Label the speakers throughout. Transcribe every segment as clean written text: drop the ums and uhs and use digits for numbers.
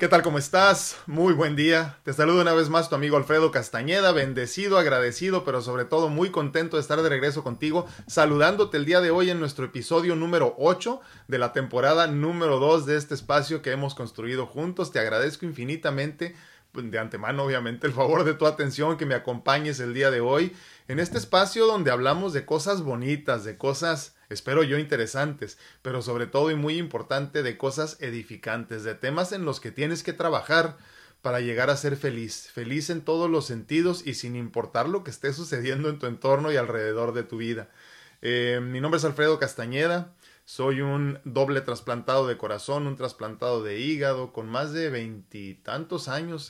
Speaker 1: ¿Qué tal? ¿Cómo estás? Muy buen día. Te saludo una vez más tu amigo Alfredo Castañeda, bendecido, agradecido, pero sobre todo muy contento de estar de regreso contigo, saludándote el día de hoy en nuestro episodio número 8 de la temporada número 2 de este espacio que hemos construido juntos. Te agradezco infinitamente, de antemano obviamente, el favor de tu atención, que me acompañes el día de hoy en este espacio donde hablamos de cosas bonitas, de cosas, espero yo, interesantes, pero sobre todo y muy importante, de cosas edificantes, de temas en los que tienes que trabajar para llegar a ser feliz, feliz en todos los sentidos y sin importar lo que esté sucediendo en tu entorno y alrededor de tu vida. Mi nombre es Alfredo Castañeda, soy un doble trasplantado de corazón, un trasplantado de hígado, con más de 20 años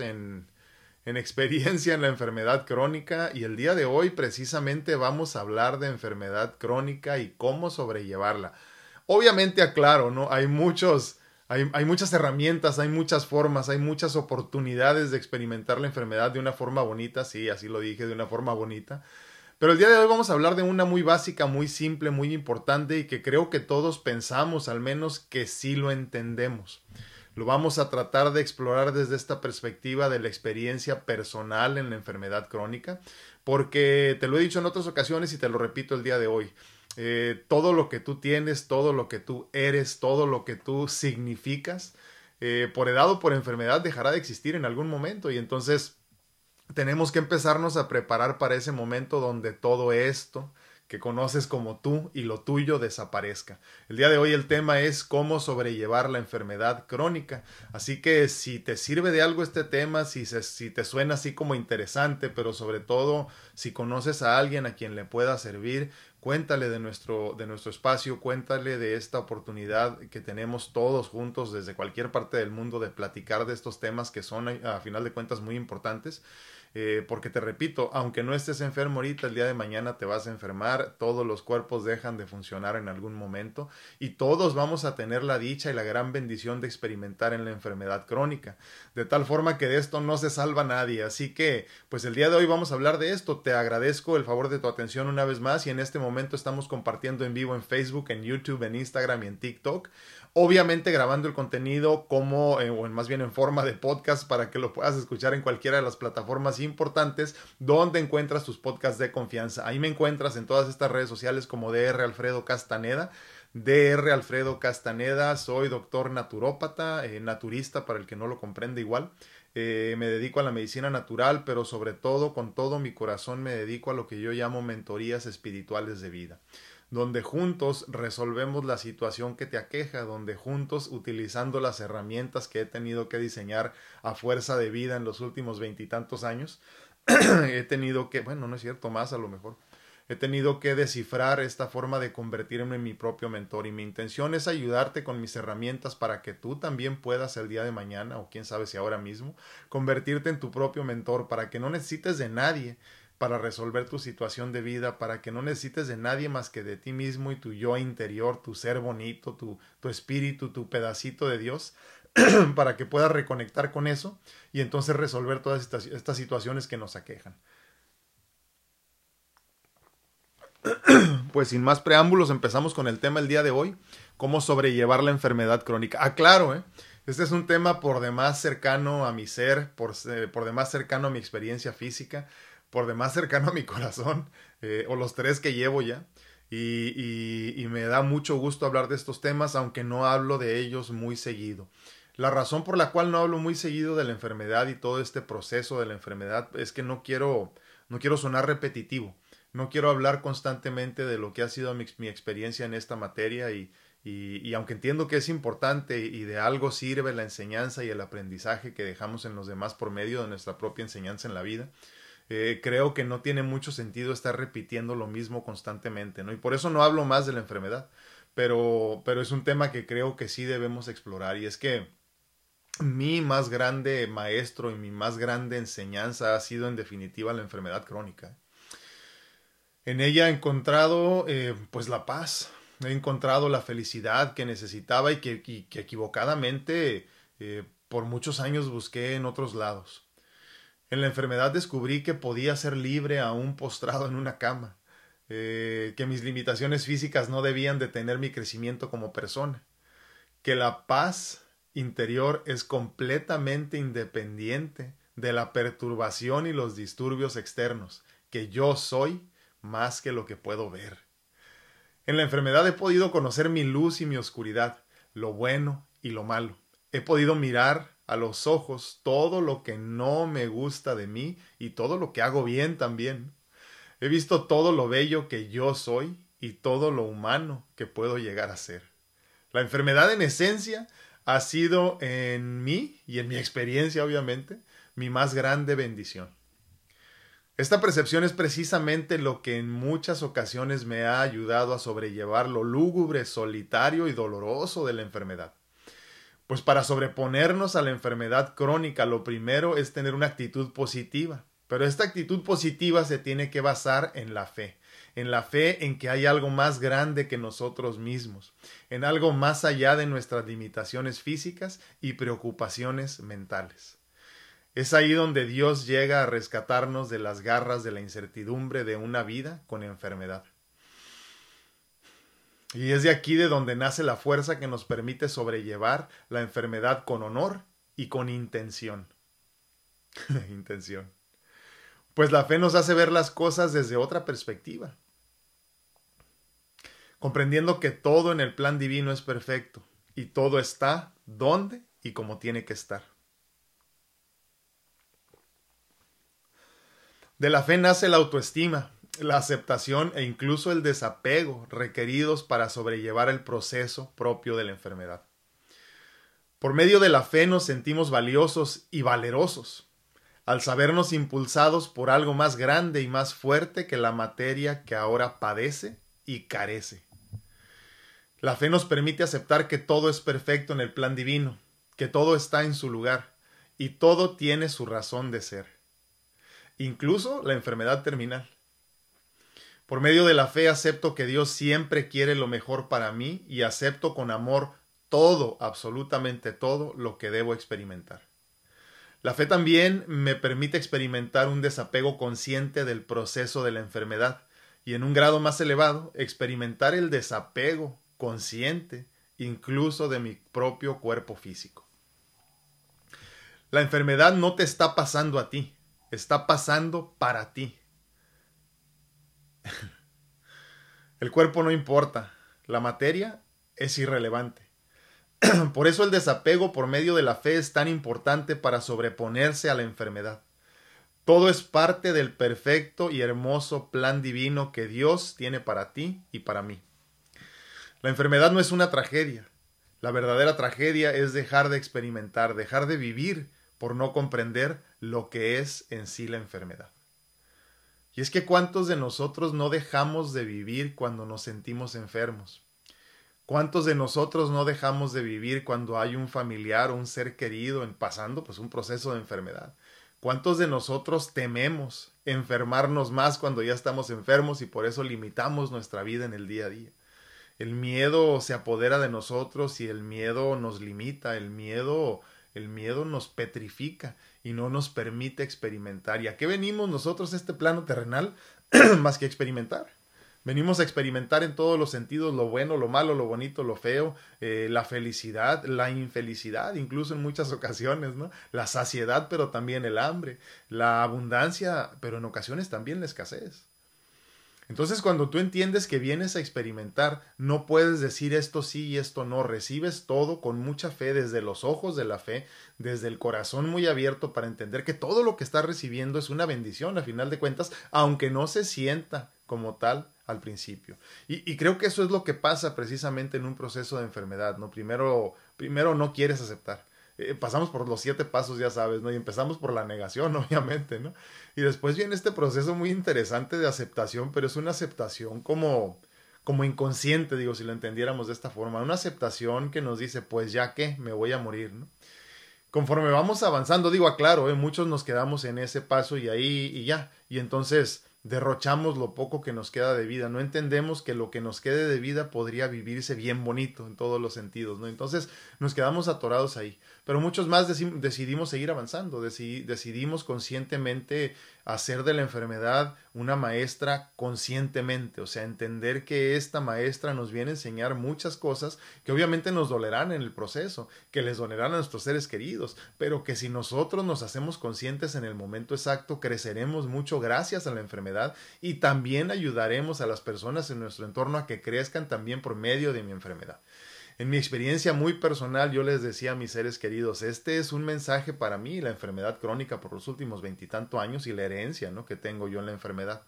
Speaker 1: en experiencia en la enfermedad crónica, y el día de hoy precisamente vamos a hablar de enfermedad crónica y cómo sobrellevarla. Obviamente aclaro, ¿no? Hay muchas herramientas, hay muchas formas, hay muchas oportunidades de experimentar la enfermedad de una forma bonita, sí, así lo dije, de una forma bonita. Pero el día de hoy vamos a hablar de una muy básica, muy simple, muy importante y que creo que todos pensamos, al menos que sí lo entendemos. Lo vamos a tratar de explorar desde esta perspectiva de la experiencia personal en la enfermedad crónica, porque te lo he dicho en otras ocasiones y te lo repito el día de hoy. Todo lo que tú tienes, todo lo que tú eres, todo lo que tú significas, por edad o por enfermedad, dejará de existir en algún momento, y entonces tenemos que empezarnos a preparar para ese momento donde todo esto que conoces como tú y lo tuyo desaparezca. El día de hoy el tema es cómo sobrellevar la enfermedad crónica. Así que si te sirve de algo este tema, si te suena así como interesante, pero sobre todo si conoces a alguien a quien le pueda servir, cuéntale de nuestro espacio, cuéntale de esta oportunidad que tenemos todos juntos desde cualquier parte del mundo de platicar de estos temas que son a final de cuentas muy importantes. Porque te repito, aunque no estés enfermo ahorita, el día de mañana te vas a enfermar, todos los cuerpos dejan de funcionar en algún momento y todos vamos a tener la dicha y la gran bendición de experimentar en la enfermedad crónica, de tal forma que de esto no se salva nadie. Así que pues el día de hoy vamos a hablar de esto. Te agradezco el favor de tu atención una vez más, y en este momento estamos compartiendo en vivo en Facebook, en YouTube, en Instagram y en TikTok. Obviamente grabando el contenido o más bien en forma de podcast, para que lo puedas escuchar en cualquiera de las plataformas importantes donde encuentras tus podcasts de confianza. Ahí me encuentras en todas estas redes sociales como DR Alfredo Castaneda. DR Alfredo Castaneda, soy doctor naturópata, naturista para el que no lo comprende igual. Me dedico a la medicina natural, pero sobre todo, con todo mi corazón, me dedico a lo que yo llamo mentorías espirituales de vida, donde juntos resolvemos la situación que te aqueja, donde juntos, utilizando las herramientas que he tenido que diseñar a fuerza de vida en los últimos 20 años, he tenido que, bueno, no es cierto, más a lo mejor, he tenido que descifrar esta forma de convertirme en mi propio mentor, y mi intención es ayudarte con mis herramientas para que tú también puedas el día de mañana, o quién sabe si ahora mismo, convertirte en tu propio mentor, para que no necesites de nadie para resolver tu situación de vida, para que no necesites de nadie más que de ti mismo y tu yo interior, tu ser bonito, tu espíritu, tu pedacito de Dios, para que puedas reconectar con eso y entonces resolver todas estas situaciones que nos aquejan. Pues sin más preámbulos, empezamos con el tema el día de hoy: cómo sobrellevar la enfermedad crónica. Aclaro, este es un tema por demás cercano a mi ser, por demás cercano a mi experiencia física, por demás cercano a mi corazón, o los tres que llevo ya. Y me da mucho gusto hablar de estos temas, aunque no hablo de ellos muy seguido. La razón por la cual no hablo muy seguido de la enfermedad y todo este proceso de la enfermedad es que no quiero sonar repetitivo. No quiero hablar constantemente de lo que ha sido mi experiencia en esta materia, y aunque entiendo que es importante y de algo sirve la enseñanza y el aprendizaje que dejamos en los demás por medio de nuestra propia enseñanza en la vida, creo que no tiene mucho sentido estar repitiendo lo mismo constantemente, ¿no? Y por eso no hablo más de la enfermedad, pero es un tema que creo que sí debemos explorar, y es que mi más grande maestro y mi más grande enseñanza ha sido en definitiva la enfermedad crónica. En ella he encontrado pues la paz, he encontrado la felicidad que necesitaba y que equivocadamente por muchos años busqué en otros lados. En la enfermedad descubrí que podía ser libre aún postrado en una cama, que mis limitaciones físicas no debían detener mi crecimiento como persona, que la paz interior es completamente independiente de la perturbación y los disturbios externos, que yo soy más que lo que puedo ver. En la enfermedad he podido conocer mi luz y mi oscuridad, lo bueno y lo malo. He podido mirar a los ojos todo lo que no me gusta de mí y todo lo que hago bien también. He visto todo lo bello que yo soy y todo lo humano que puedo llegar a ser. La enfermedad en esencia ha sido en mí y en mi experiencia obviamente mi más grande bendición. Esta percepción es precisamente lo que en muchas ocasiones me ha ayudado a sobrellevar lo lúgubre, solitario y doloroso de la enfermedad. Pues para sobreponernos a la enfermedad crónica, lo primero es tener una actitud positiva. Pero esta actitud positiva se tiene que basar en la fe en que hay algo más grande que nosotros mismos, en algo más allá de nuestras limitaciones físicas y preocupaciones mentales. Es ahí donde Dios llega a rescatarnos de las garras de la incertidumbre de una vida con enfermedad. Y es de aquí de donde nace la fuerza que nos permite sobrellevar la enfermedad con honor y con intención. Intención. Pues la fe nos hace ver las cosas desde otra perspectiva, comprendiendo que todo en el plan divino es perfecto y todo está donde y como tiene que estar. De la fe nace la autoestima, la aceptación e incluso el desapego requeridos para sobrellevar el proceso propio de la enfermedad. Por medio de la fe nos sentimos valiosos y valerosos, al sabernos impulsados por algo más grande y más fuerte que la materia que ahora padece y carece. La fe nos permite aceptar que todo es perfecto en el plan divino, que todo está en su lugar y todo tiene su razón de ser, incluso la enfermedad terminal. Por medio de la fe acepto que Dios siempre quiere lo mejor para mí y acepto con amor todo, absolutamente todo, lo que debo experimentar. La fe también me permite experimentar un desapego consciente del proceso de la enfermedad y en un grado más elevado experimentar el desapego consciente incluso de mi propio cuerpo físico. La enfermedad no te está pasando a ti, está pasando para ti. El cuerpo no importa, la materia es irrelevante. Por eso el desapego por medio de la fe es tan importante para sobreponerse a la enfermedad. Todo es parte del perfecto y hermoso plan divino que Dios tiene para ti y para mí. La enfermedad no es una tragedia. La verdadera tragedia es dejar de experimentar, dejar de vivir por no comprender lo que es en sí la enfermedad. Y es que ¿cuántos de nosotros no dejamos de vivir cuando nos sentimos enfermos? ¿Cuántos de nosotros no dejamos de vivir cuando hay un familiar o un ser querido pasando un proceso de enfermedad? ¿Cuántos de nosotros tememos enfermarnos más cuando ya estamos enfermos y por eso limitamos nuestra vida en el día a día? El miedo se apodera de nosotros y el miedo nos limita, el miedo nos petrifica y no nos permite experimentar. ¿Y a qué venimos nosotros a este plano terrenal? Más que experimentar. Venimos a experimentar en todos los sentidos, lo bueno, lo malo, lo bonito, lo feo, la felicidad, la infelicidad, incluso en muchas ocasiones, ¿no? La saciedad, pero también el hambre, la abundancia, pero en ocasiones también la escasez. Entonces, cuando tú entiendes que vienes a experimentar, no puedes decir esto sí y esto no. Recibes todo con mucha fe, desde los ojos de la fe, desde el corazón muy abierto para entender que todo lo que estás recibiendo es una bendición, a final de cuentas, aunque no se sienta como tal al principio. Y creo que eso es lo que pasa precisamente en un proceso de enfermedad, ¿no? Primero no quieres aceptar. Pasamos por los 7 pasos, ya sabes, ¿no? Y empezamos por la negación, obviamente, ¿no? Y después viene este proceso muy interesante de aceptación, pero es una aceptación como inconsciente, digo, si lo entendiéramos de esta forma. Una aceptación que nos dice, pues ya que me voy a morir, ¿no? Conforme vamos avanzando, digo, aclaro, muchos nos quedamos en ese paso y ahí y ya. Y entonces derrochamos lo poco que nos queda de vida. No entendemos que lo que nos quede de vida podría vivirse bien bonito en todos los sentidos, ¿no? Entonces nos quedamos atorados ahí. pero muchos más decidimos seguir avanzando, decidimos conscientemente hacer de la enfermedad una maestra conscientemente, o sea, entender que esta maestra nos viene a enseñar muchas cosas que obviamente nos dolerán en el proceso, que les dolerán a nuestros seres queridos, pero que si nosotros nos hacemos conscientes en el momento exacto, creceremos mucho gracias a la enfermedad y también ayudaremos a las personas en nuestro entorno a que crezcan también por medio de mi enfermedad. En mi experiencia muy personal, yo les decía a mis seres queridos, este es un mensaje para mí, la enfermedad crónica por los últimos 20 años y la herencia, ¿no?, que tengo yo en la enfermedad.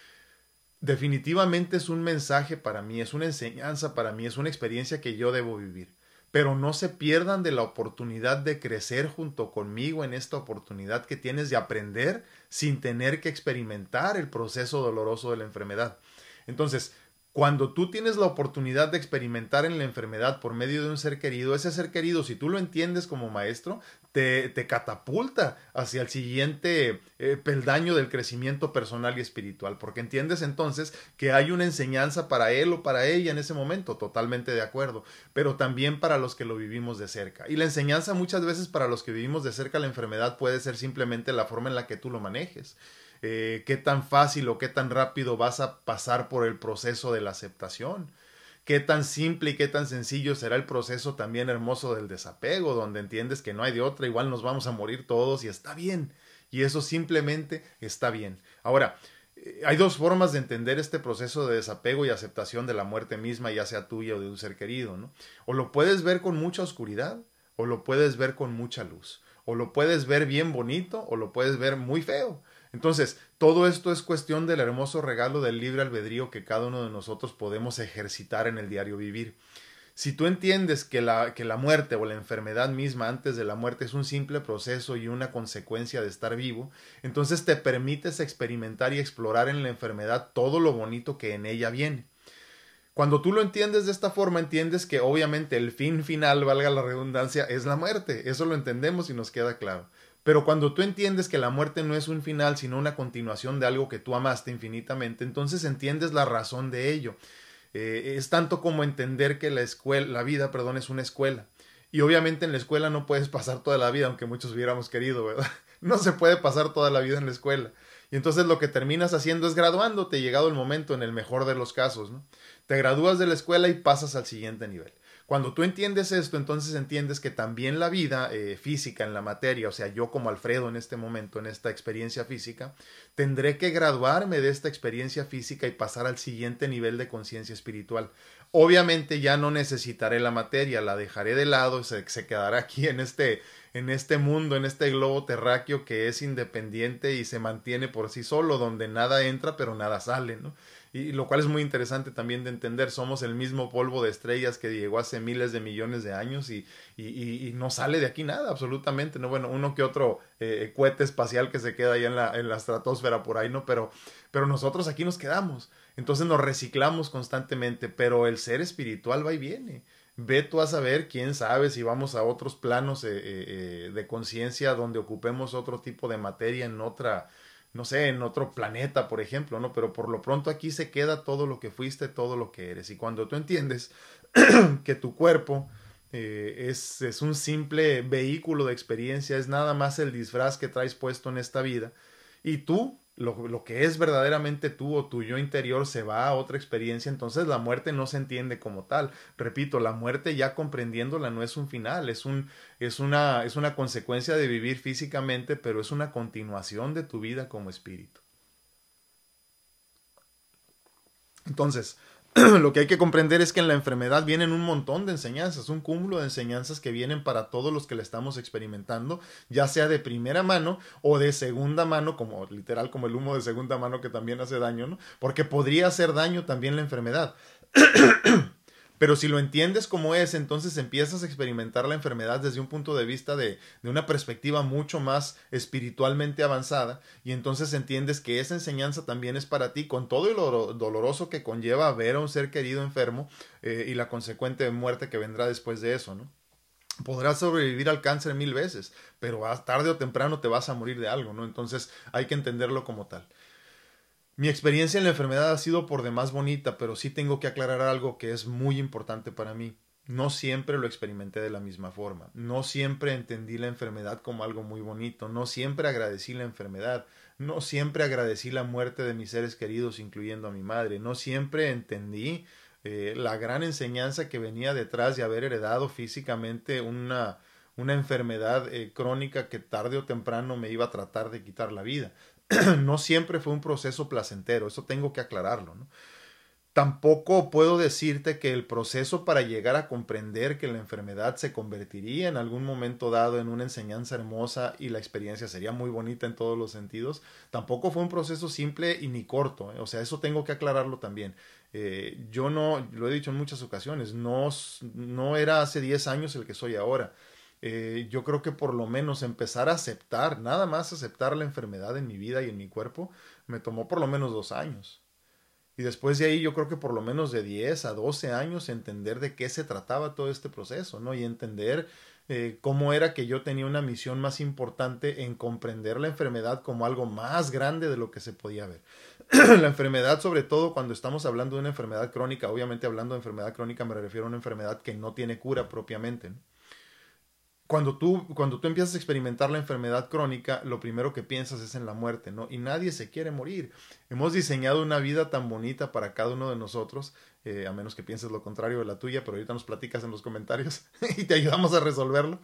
Speaker 1: Definitivamente es un mensaje para mí, es una enseñanza para mí, es una experiencia que yo debo vivir. Pero no se pierdan de la oportunidad de crecer junto conmigo en esta oportunidad que tienes de aprender sin tener que experimentar el proceso doloroso de la enfermedad. Entonces, cuando tú tienes la oportunidad de experimentar en la enfermedad por medio de un ser querido, ese ser querido, si tú lo entiendes como maestro, te catapulta hacia el siguiente peldaño del crecimiento personal y espiritual, porque entiendes entonces que hay una enseñanza para él o para ella en ese momento, totalmente de acuerdo, pero también para los que lo vivimos de cerca. Y la enseñanza muchas veces para los que vivimos de cerca la enfermedad puede ser simplemente la forma en la que tú lo manejes. Qué tan fácil o qué tan rápido vas a pasar por el proceso de la aceptación, qué tan simple y qué tan sencillo será el proceso también hermoso del desapego, donde entiendes que no hay de otra, igual nos vamos a morir todos y está bien, y eso simplemente está bien. Ahora, hay dos formas de entender este proceso de desapego y aceptación de la muerte misma, ya sea tuya o de un ser querido, ¿no? O lo puedes ver con mucha oscuridad, o lo puedes ver con mucha luz, o lo puedes ver bien bonito, o lo puedes ver muy feo. Entonces, todo esto es cuestión del hermoso regalo del libre albedrío que cada uno de nosotros podemos ejercitar en el diario vivir. Si tú entiendes que la muerte o la enfermedad misma antes de la muerte es un simple proceso y una consecuencia de estar vivo, entonces te permites experimentar y explorar en la enfermedad todo lo bonito que en ella viene. Cuando tú lo entiendes de esta forma, entiendes que obviamente el fin final, valga la redundancia, es la muerte. Eso lo entendemos y nos queda claro. Pero cuando tú entiendes que la muerte no es un final, sino una continuación de algo que tú amaste infinitamente, entonces entiendes la razón de ello. Es tanto como entender que la vida, es una escuela. Y obviamente en la escuela no puedes pasar toda la vida, aunque muchos hubiéramos querido, ¿verdad? No se puede pasar toda la vida en la escuela. Y entonces lo que terminas haciendo es graduándote, llegado el momento, en el mejor de los casos, ¿no? Te gradúas de la escuela y pasas al siguiente nivel. Cuando tú entiendes esto, entonces entiendes que también la vida física en la materia, o sea, yo como Alfredo en este momento, en esta experiencia física, tendré que graduarme de esta experiencia física y pasar al siguiente nivel de conciencia espiritual. Obviamente ya no necesitaré la materia, la dejaré de lado, se quedará aquí en este mundo, en este globo terráqueo que es independiente y se mantiene por sí solo, donde nada entra pero nada sale, ¿no? Y lo cual es muy interesante también de entender, somos el mismo polvo de estrellas que llegó hace miles de millones de años y no sale de aquí nada, absolutamente, ¿no? Bueno, uno que otro cohete espacial que se queda ahí en la estratosfera por ahí, ¿no? Pero nosotros aquí nos quedamos, entonces nos reciclamos constantemente, pero el ser espiritual va y viene. Ve tú a saber, quién sabe si vamos a otros planos de conciencia donde ocupemos otro tipo de materia en otra, no sé, en otro planeta, por ejemplo, ¿no? Pero por lo pronto aquí se queda todo lo que fuiste, todo lo que eres. Y cuando tú entiendes que tu cuerpo es un simple vehículo de experiencia, es nada más el disfraz que traes puesto en esta vida, y tú, lo que es verdaderamente tú o tu yo interior se va a otra experiencia, entonces la muerte no se entiende como tal. Repito, la muerte ya comprendiéndola no es un final, es una consecuencia de vivir físicamente, pero es una continuación de tu vida como espíritu. Entonces, lo que hay que comprender es que en la enfermedad vienen un montón de enseñanzas, un cúmulo de enseñanzas que vienen para todos los que la estamos experimentando, ya sea de primera mano o de segunda mano, como literal como el humo de segunda mano que también hace daño, ¿no? Porque podría hacer daño también la enfermedad. Pero si lo entiendes como es, entonces empiezas a experimentar la enfermedad desde un punto de vista de una perspectiva mucho más espiritualmente avanzada, y entonces entiendes que esa enseñanza también es para ti, con todo lo doloroso que conlleva ver a un ser querido enfermo y la consecuente muerte que vendrá después de eso, ¿no? Podrás sobrevivir al cáncer 1000 veces, pero tarde o temprano te vas a morir de algo, ¿no? Entonces hay que entenderlo como tal. Mi experiencia en la enfermedad ha sido por demás bonita, pero sí tengo que aclarar algo que es muy importante para mí. no siempre lo experimenté de la misma forma. No siempre entendí la enfermedad como algo muy bonito. No siempre agradecí la enfermedad. No siempre agradecí la muerte de mis seres queridos, incluyendo a mi madre. No siempre entendí la gran enseñanza que venía detrás de haber heredado físicamente una enfermedad crónica que tarde o temprano me iba a tratar de quitar la vida. No siempre fue un proceso placentero, eso tengo que aclararlo, ¿no? Tampoco puedo decirte que el proceso para llegar a comprender que la enfermedad se convertiría en algún momento dado en una enseñanza hermosa y la experiencia sería muy bonita en todos los sentidos, tampoco fue un proceso simple y ni corto, ¿eh? O sea, eso tengo que aclararlo también. Yo no, lo he dicho en muchas ocasiones, no era hace 10 años el que soy ahora. Yo creo que por lo menos empezar a aceptar, nada más aceptar la enfermedad en mi vida y en mi cuerpo, me tomó por lo menos 2 años. Y después de ahí yo creo que por lo menos de 10 a 12 años entender de qué se trataba todo este proceso, ¿no? Y entender cómo era que yo tenía una misión más importante en comprender la enfermedad como algo más grande de lo que se podía ver. La enfermedad, sobre todo cuando estamos hablando de una enfermedad crónica, obviamente hablando de enfermedad crónica me refiero a una enfermedad que no tiene cura propiamente, ¿no? Cuando tú empiezas a experimentar la enfermedad crónica, lo primero que piensas es en la muerte, ¿no? Y nadie se quiere morir. Hemos diseñado una vida tan bonita para cada uno de nosotros, a menos que pienses lo contrario de la tuya, pero ahorita nos platicas en los comentarios y te ayudamos a resolverlo.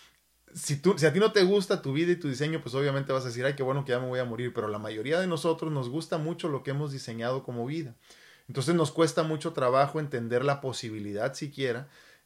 Speaker 1: Si a ti no te gusta tu vida y tu diseño, pues obviamente vas a decir, ay, qué bueno que ya me voy a morir, pero la mayoría de nosotros nos gusta mucho lo que hemos diseñado como vida. Entonces nos cuesta mucho trabajo entender la posibilidad siquiera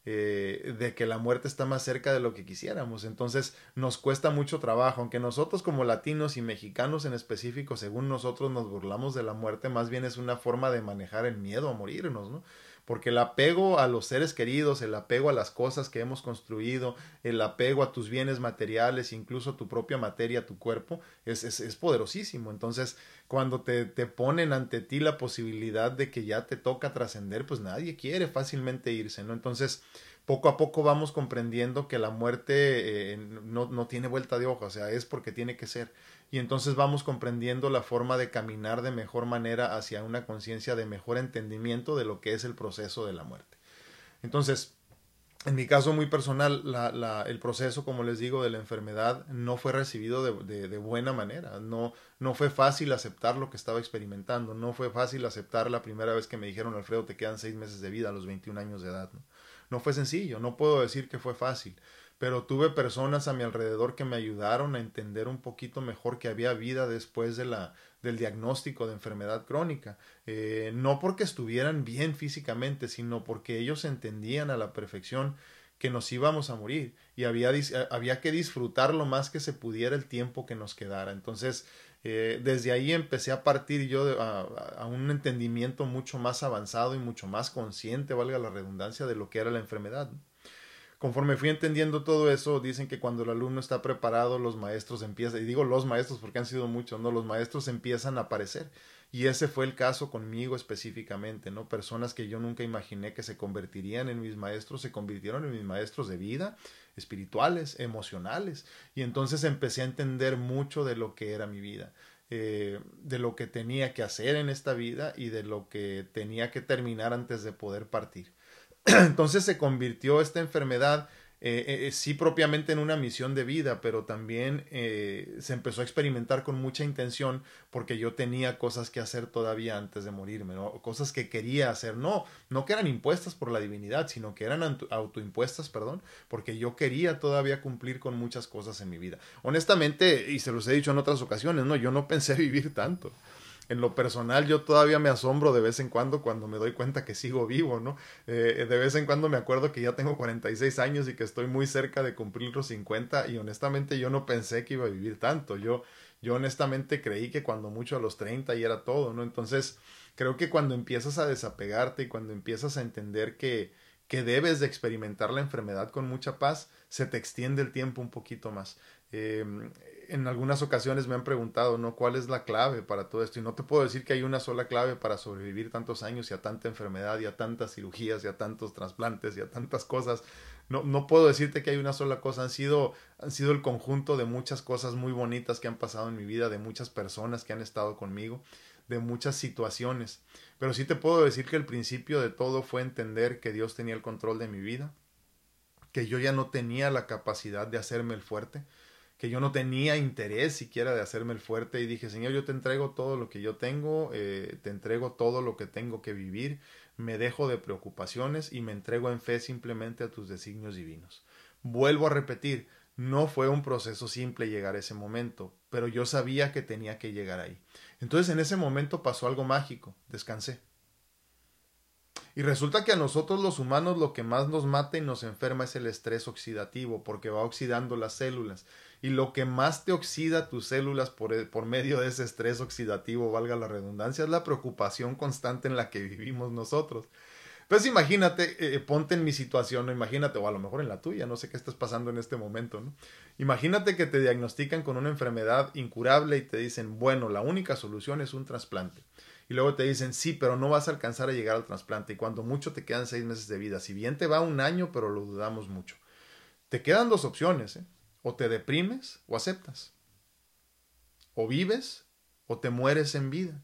Speaker 1: de que la muerte está más cerca de lo que quisiéramos. Entonces nos cuesta mucho trabajo, aunque nosotros como latinos y mexicanos en específico, según nosotros nos burlamos de la muerte, más bien es una forma de manejar el miedo a morirnos, ¿no? Porque el apego a los seres queridos, el apego a las cosas que hemos construido, el apego a tus bienes materiales, incluso a tu propia materia, tu cuerpo, es poderosísimo. Entonces, cuando te ponen ante ti la posibilidad de que ya te toca trascender, pues nadie quiere fácilmente irse, ¿no? Entonces, poco a poco vamos comprendiendo que la muerte no tiene vuelta de hoja, o sea, es porque tiene que ser. Y entonces vamos comprendiendo la forma de caminar de mejor manera hacia una conciencia de mejor entendimiento de lo que es el proceso de la muerte. Entonces, en mi caso muy personal, el proceso, como les digo, de la enfermedad no fue recibido de buena manera. No fue fácil aceptar lo que estaba experimentando. No fue fácil aceptar la primera vez que me dijeron, Alfredo, te quedan 6 meses de vida a los 21 años de edad, ¿no? No fue sencillo, no puedo decir que fue fácil, pero tuve personas a mi alrededor que me ayudaron a entender un poquito mejor que había vida después del diagnóstico de enfermedad crónica. No porque estuvieran bien físicamente, sino porque ellos entendían a la perfección que nos íbamos a morir y había que disfrutar lo más que se pudiera el tiempo que nos quedara. Entonces, desde ahí empecé a partir yo a un entendimiento mucho más avanzado y mucho más consciente, valga la redundancia, de lo que era la enfermedad. Conforme fui entendiendo todo eso, dicen que cuando el alumno está preparado, los maestros empiezan, y digo los maestros porque han sido muchos, ¿no? Los maestros empiezan a aparecer. Y ese fue el caso conmigo específicamente, ¿no? Personas que yo nunca imaginé que se convertirían en mis maestros, se convirtieron en mis maestros de vida, espirituales, emocionales. Y entonces empecé a entender mucho de lo que era mi vida, de lo que tenía que hacer en esta vida y de lo que tenía que terminar antes de poder partir. Entonces se convirtió esta enfermedad, sí propiamente en una misión de vida, pero también se empezó a experimentar con mucha intención porque yo tenía cosas que hacer todavía antes de morirme, ¿no? Cosas que quería hacer, no que eran impuestas por la divinidad, sino que eran autoimpuestas, perdón, porque yo quería todavía cumplir con muchas cosas en mi vida. Honestamente, y se los he dicho en otras ocasiones, ¿no? Yo no pensé vivir tanto. En lo personal, yo todavía me asombro de vez en cuando me doy cuenta que sigo vivo, ¿no? De vez en cuando me acuerdo que ya tengo 46 años y que estoy muy cerca de cumplir los 50 y honestamente yo no pensé que iba a vivir tanto. Yo honestamente creí que cuando mucho a los 30 y era todo, ¿no? Entonces, creo que cuando empiezas a desapegarte y cuando empiezas a entender que debes de experimentar la enfermedad con mucha paz, se te extiende el tiempo un poquito más. Eh, en algunas ocasiones me han preguntado, ¿no? ¿Cuál es la clave para todo esto? Y no te puedo decir que hay una sola clave para sobrevivir tantos años y a tanta enfermedad y a tantas cirugías y a tantos trasplantes y a tantas cosas. No puedo decirte que hay una sola cosa. Han sido el conjunto de muchas cosas muy bonitas que han pasado en mi vida, de muchas personas que han estado conmigo, de muchas situaciones. Pero sí te puedo decir que el principio de todo fue entender que Dios tenía el control de mi vida, que yo ya no tenía la capacidad de hacerme el fuerte, que yo no tenía interés siquiera de hacerme el fuerte, y dije, Señor, yo te entrego todo lo que yo tengo, te entrego todo lo que tengo que vivir, me dejo de preocupaciones y me entrego en fe simplemente a tus designios divinos. Vuelvo a repetir, no fue un proceso simple llegar a ese momento, pero yo sabía que tenía que llegar ahí. Entonces en ese momento pasó algo mágico, descansé. Y resulta que a nosotros los humanos lo que más nos mata y nos enferma es el estrés oxidativo, porque va oxidando las células. Y lo que más te oxida tus células por medio de ese estrés oxidativo, valga la redundancia, es la preocupación constante en la que vivimos nosotros. Pues imagínate, ponte en mi situación, ¿no? Imagínate, o a lo mejor en la tuya, no sé qué estás pasando en este momento, ¿no? Imagínate que te diagnostican con una enfermedad incurable y te dicen, bueno, la única solución es un trasplante. Y luego te dicen, sí, pero no vas a alcanzar a llegar al trasplante y cuando mucho te quedan 6 meses de vida. Si bien te va un año, pero lo dudamos mucho. Te quedan dos opciones, ¿eh? O te deprimes o aceptas. O vives o te mueres en vida.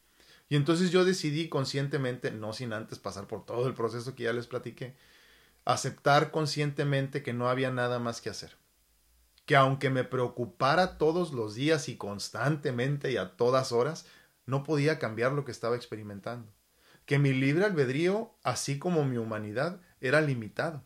Speaker 1: Y entonces yo decidí conscientemente, no sin antes pasar por todo el proceso que ya les platiqué, aceptar conscientemente que no había nada más que hacer. Que aunque me preocupara todos los días y constantemente y a todas horas, no podía cambiar lo que estaba experimentando. Que mi libre albedrío, así como mi humanidad, era limitado.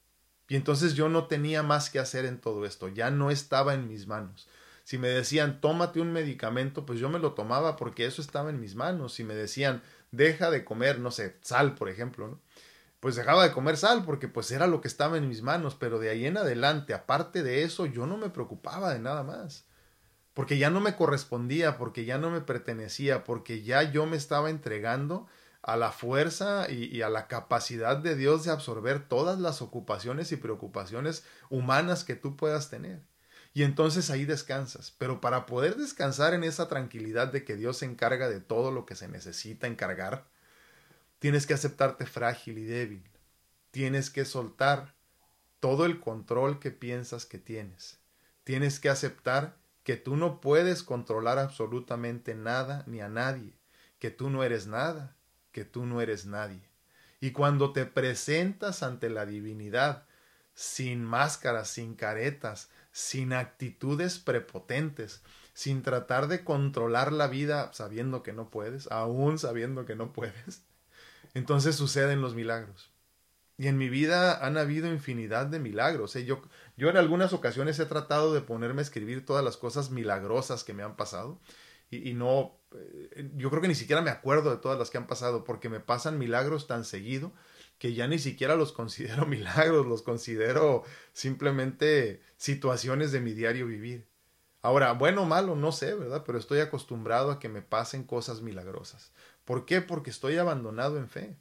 Speaker 1: Y entonces yo no tenía más que hacer en todo esto, ya no estaba en mis manos. Si me decían, tómate un medicamento, pues yo me lo tomaba porque eso estaba en mis manos. Si me decían, deja de comer, no sé, sal, por ejemplo, ¿no? Pues dejaba de comer sal porque pues era lo que estaba en mis manos, pero de ahí en adelante, aparte de eso, yo no me preocupaba de nada más. Porque ya no me correspondía, porque ya no me pertenecía, porque ya yo me estaba entregando a la fuerza y a la capacidad de Dios de absorber todas las ocupaciones y preocupaciones humanas que tú puedas tener. Y entonces ahí descansas. Pero para poder descansar en esa tranquilidad de que Dios se encarga de todo lo que se necesita encargar, tienes que aceptarte frágil y débil. Tienes que soltar todo el control que piensas que tienes. Tienes que aceptar que tú no puedes controlar absolutamente nada ni a nadie, que tú no eres nada, que tú no eres nadie. Y cuando te presentas ante la divinidad, sin máscaras, sin caretas, sin actitudes prepotentes, sin tratar de controlar la vida sabiendo que no puedes, aún sabiendo que no puedes, entonces suceden los milagros. Y en mi vida han habido infinidad de milagros. Yo en algunas ocasiones he tratado de ponerme a escribir todas las cosas milagrosas que me han pasado. Y no, yo creo que ni siquiera me acuerdo de todas las que han pasado, porque me pasan milagros tan seguido que ya ni siquiera los considero milagros, los considero simplemente situaciones de mi diario vivir. Ahora, bueno o malo, no sé, ¿verdad? Pero estoy acostumbrado a que me pasen cosas milagrosas. ¿Por qué? Porque estoy abandonado en fe.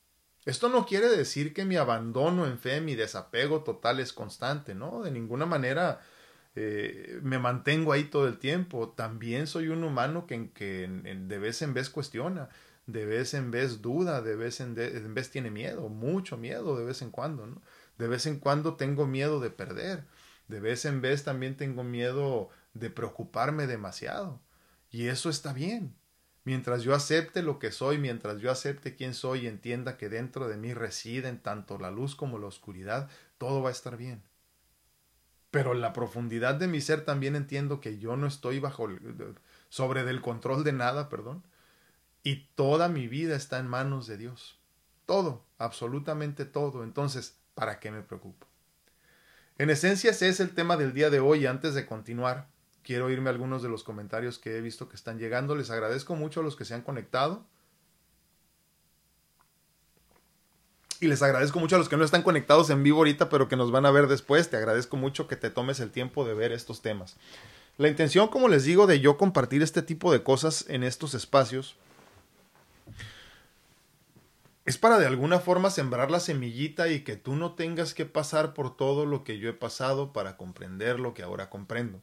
Speaker 1: Esto no quiere decir que mi abandono en fe, mi desapego total es constante, ¿no? De ninguna manera me mantengo ahí todo el tiempo. También soy un humano que de vez en vez cuestiona, de vez en vez duda, de vez en vez tiene miedo, mucho miedo de vez en cuando, ¿no? De vez en cuando tengo miedo de perder, de vez en vez también tengo miedo de preocuparme demasiado. Y eso está bien. Mientras yo acepte lo que soy, mientras yo acepte quién soy y entienda que dentro de mí residen tanto la luz como la oscuridad, todo va a estar bien. Pero en la profundidad de mi ser también entiendo que yo no estoy sobre del control de nada, perdón, y toda mi vida está en manos de Dios. Todo, absolutamente todo. Entonces, ¿para qué me preocupo? En esencia, ese es el tema del día de hoy. Antes de continuar, quiero irme a algunos de los comentarios que he visto que están llegando. Les agradezco mucho a los que se han conectado. Y les agradezco mucho a los que no están conectados en vivo ahorita, pero que nos van a ver después. Te agradezco mucho que te tomes el tiempo de ver estos temas. La intención, como les digo, de yo compartir este tipo de cosas en estos espacios es para de alguna forma sembrar la semillita y que tú no tengas que pasar por todo lo que yo he pasado para comprender lo que ahora comprendo.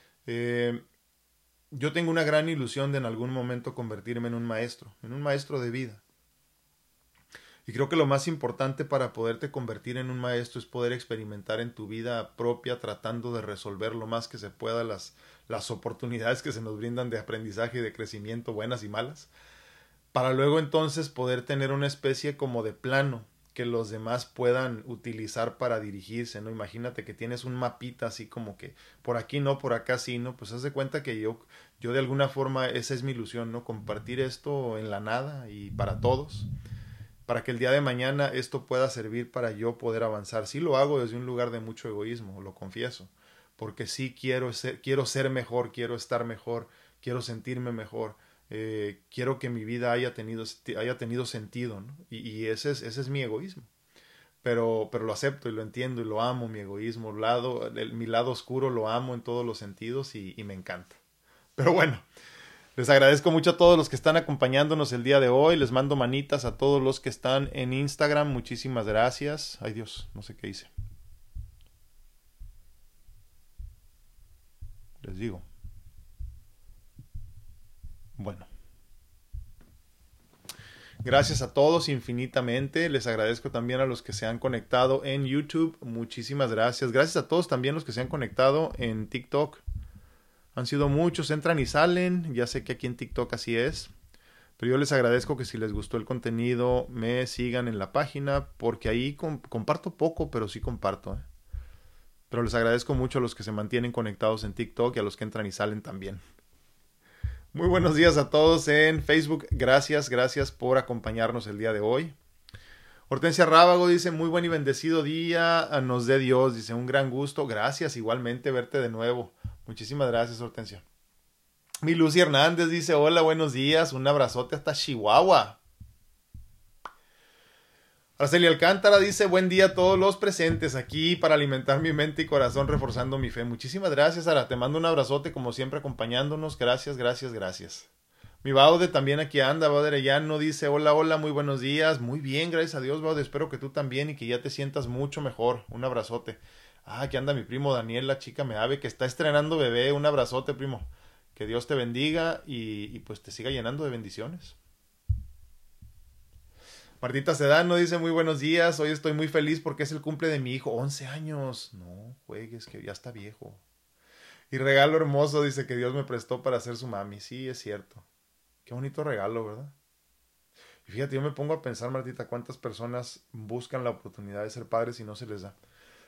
Speaker 1: Yo tengo una gran ilusión de en algún momento convertirme en un maestro de vida. Y creo que lo más importante para poderte convertir en un maestro es poder experimentar en tu vida propia, tratando de resolver lo más que se pueda las oportunidades que se nos brindan de aprendizaje y de crecimiento, buenas y malas, para luego entonces poder tener una especie como de plano que los demás puedan utilizar para dirigirse, ¿no? Imagínate que tienes un mapita así como que por aquí no, por acá sí, ¿no? Pues haz de cuenta que yo de alguna forma esa es mi ilusión, ¿no? Compartir esto en la nada y para todos, para que el día de mañana esto pueda servir para yo poder avanzar. Sí lo hago desde un lugar de mucho egoísmo, lo confieso, porque sí quiero ser mejor, quiero estar mejor, quiero sentirme mejor, quiero que mi vida haya tenido sentido, ¿no? Y ese es mi egoísmo. Pero lo acepto y lo entiendo y lo amo, mi egoísmo, mi lado oscuro lo amo en todos los sentidos y me encanta. Pero bueno, les agradezco mucho a todos los que están acompañándonos el día de hoy. Les mando manitas a todos los que están en Instagram. Muchísimas gracias. Ay Dios, no sé qué hice. Les digo. Bueno. Gracias a todos infinitamente. Les agradezco también a los que se han conectado en YouTube. Muchísimas gracias. Gracias a todos también los que se han conectado en TikTok. Han sido muchos, entran y salen. Ya sé que aquí en TikTok así es. Pero yo les agradezco que si les gustó el contenido me sigan en la página, porque ahí comparto poco, pero sí comparto. Pero les agradezco mucho a los que se mantienen conectados en TikTok y a los que entran y salen también. Muy buenos días a todos en Facebook. Gracias por acompañarnos el día de hoy. Hortensia Rábago dice, muy buen y bendecido día nos dé Dios. Dice, un gran gusto. Gracias, igualmente verte de nuevo. Muchísimas gracias, Hortensia. Mi Lucy Hernández dice, hola, buenos días. Un abrazote hasta Chihuahua. Araceli Alcántara dice, buen día a todos los presentes aquí para alimentar mi mente y corazón, reforzando mi fe. Muchísimas gracias, Ara. Te mando un abrazote, como siempre, acompañándonos. Gracias. Mi Baude también aquí anda. Baude Arellano dice, hola, muy buenos días. Muy bien, gracias a Dios, Baude. Espero que tú también y que ya te sientas mucho mejor. Un abrazote. Aquí anda mi primo Daniel, la chica me ave, que está estrenando bebé. Un abrazote, primo. Que Dios te bendiga y pues te siga llenando de bendiciones. Martita Sedano dice, muy buenos días, hoy estoy muy feliz porque es el cumple de mi hijo, 11 años. No juegues, que ya está viejo. Y regalo hermoso, dice, que Dios me prestó para ser su mami. Sí, es cierto. Qué bonito regalo, ¿verdad? Y fíjate, yo me pongo a pensar, Martita, cuántas personas buscan la oportunidad de ser padres y no se les da.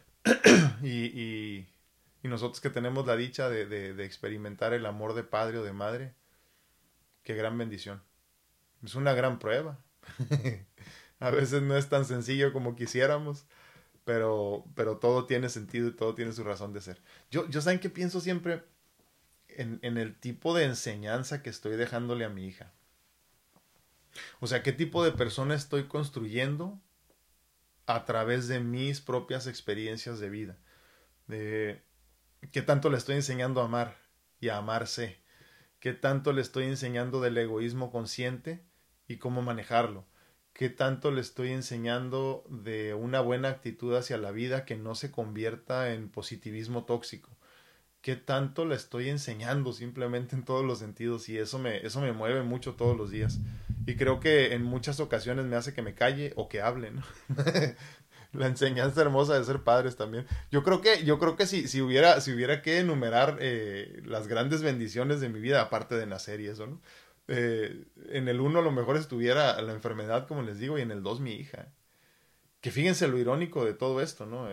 Speaker 1: y, y nosotros que tenemos la dicha de experimentar el amor de padre o de madre, qué gran bendición. Es una gran prueba. A veces no es tan sencillo como quisiéramos, pero todo tiene sentido y todo tiene su razón de ser. Yo ¿saben qué pienso siempre? En el tipo de enseñanza que estoy dejándole a mi hija. O sea, qué tipo de persona estoy construyendo a través de mis propias experiencias de vida. De qué tanto le estoy enseñando a amar y a amarse. Qué tanto le estoy enseñando del egoísmo consciente y cómo manejarlo. Qué tanto le estoy enseñando de una buena actitud hacia la vida que no se convierta en positivismo tóxico. Qué tanto le estoy enseñando simplemente en todos los sentidos, y eso me mueve mucho todos los días. Y creo que en muchas ocasiones me hace que me calle o que hable, ¿no? La enseñanza hermosa de ser padres también. Yo creo que si hubiera que enumerar las grandes bendiciones de mi vida, aparte de nacer y eso, ¿no? En el 1 a lo mejor estuviera la enfermedad, como les digo, y en el 2 mi hija. Que fíjense lo irónico de todo esto, ¿no?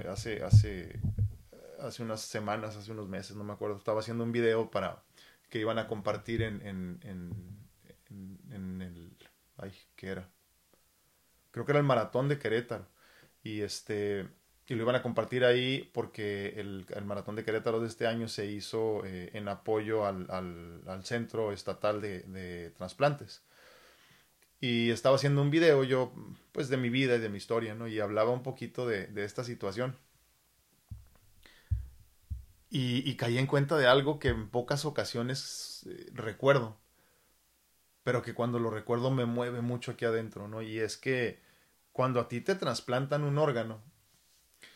Speaker 1: Hace unas semanas, hace unos meses, no me acuerdo, estaba haciendo un video para que iban a compartir en el... Ay, ¿qué era? Creo que era el maratón de Querétaro. Y lo iban a compartir ahí porque el maratón de Querétaro de este año se hizo en apoyo al Centro Estatal de Trasplantes. Y estaba haciendo un video yo, pues de mi vida y de mi historia, ¿no? Y hablaba un poquito de esta situación. Y caí en cuenta de algo que en pocas ocasiones recuerdo, pero que cuando lo recuerdo me mueve mucho aquí adentro, ¿no? Y es que cuando a ti te trasplantan un órgano,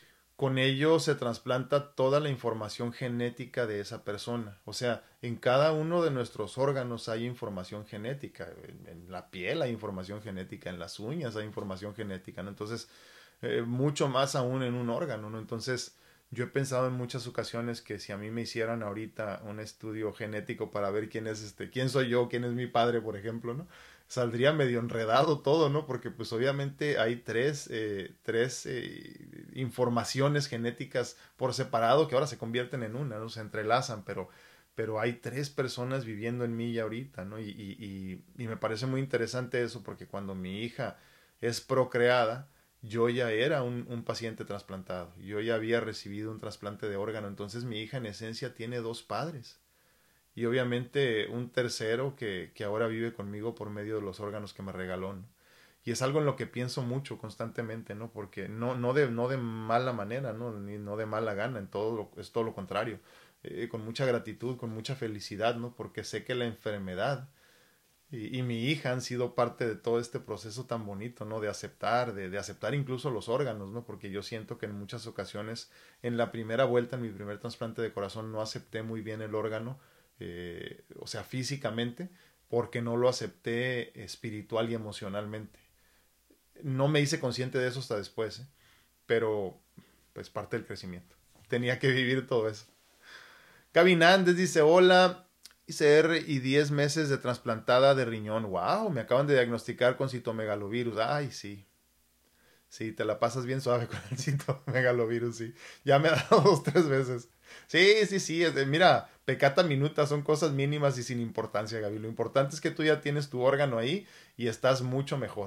Speaker 1: con ello se trasplanta toda la información genética de esa persona. O sea, en cada uno de nuestros órganos hay información genética. En la piel hay información genética, en las uñas hay información genética, ¿no? Entonces, mucho más aún en un órgano, ¿no? Entonces, yo he pensado en muchas ocasiones que si a mí me hicieran ahorita un estudio genético para ver quién es quién soy yo, quién es mi padre, por ejemplo, ¿no? Saldría medio enredado todo, ¿no? Porque pues obviamente hay tres informaciones genéticas por separado que ahora se convierten en una, ¿no? Se entrelazan, pero hay tres personas viviendo en mí ya ahorita, ¿no? Y me parece muy interesante eso porque cuando mi hija es procreada, yo ya era un paciente trasplantado, yo ya había recibido un trasplante de órgano, entonces mi hija en esencia tiene dos padres y obviamente un tercero que ahora vive conmigo por medio de los órganos que me regaló, ¿no? Y es algo en lo que pienso mucho constantemente, ¿no? Porque no de mala manera, ¿no? Ni no de mala gana, es todo lo contrario. Con mucha gratitud, con mucha felicidad, ¿no? Porque sé que la enfermedad y mi hija han sido parte de todo este proceso tan bonito, ¿no? De aceptar, de aceptar incluso los órganos, ¿no? Porque yo siento que en muchas ocasiones, en la primera vuelta, en mi primer trasplante de corazón, no acepté muy bien el órgano, o sea, físicamente, porque no lo acepté espiritual y emocionalmente. No me hice consciente de eso hasta después, ¿eh? Pero, pues, parte del crecimiento. Tenía que vivir todo eso. Gaby Nández dice, hola, ICR y 10 meses de trasplantada de riñón. Wow, me acaban de diagnosticar con citomegalovirus. Ay, sí. Sí, te la pasas bien suave con el citomegalovirus, sí. Ya me ha dado 2, 3 veces. Sí. Mira, pecata minuta, son cosas mínimas y sin importancia, Gaby. Lo importante es que tú ya tienes tu órgano ahí y estás mucho mejor.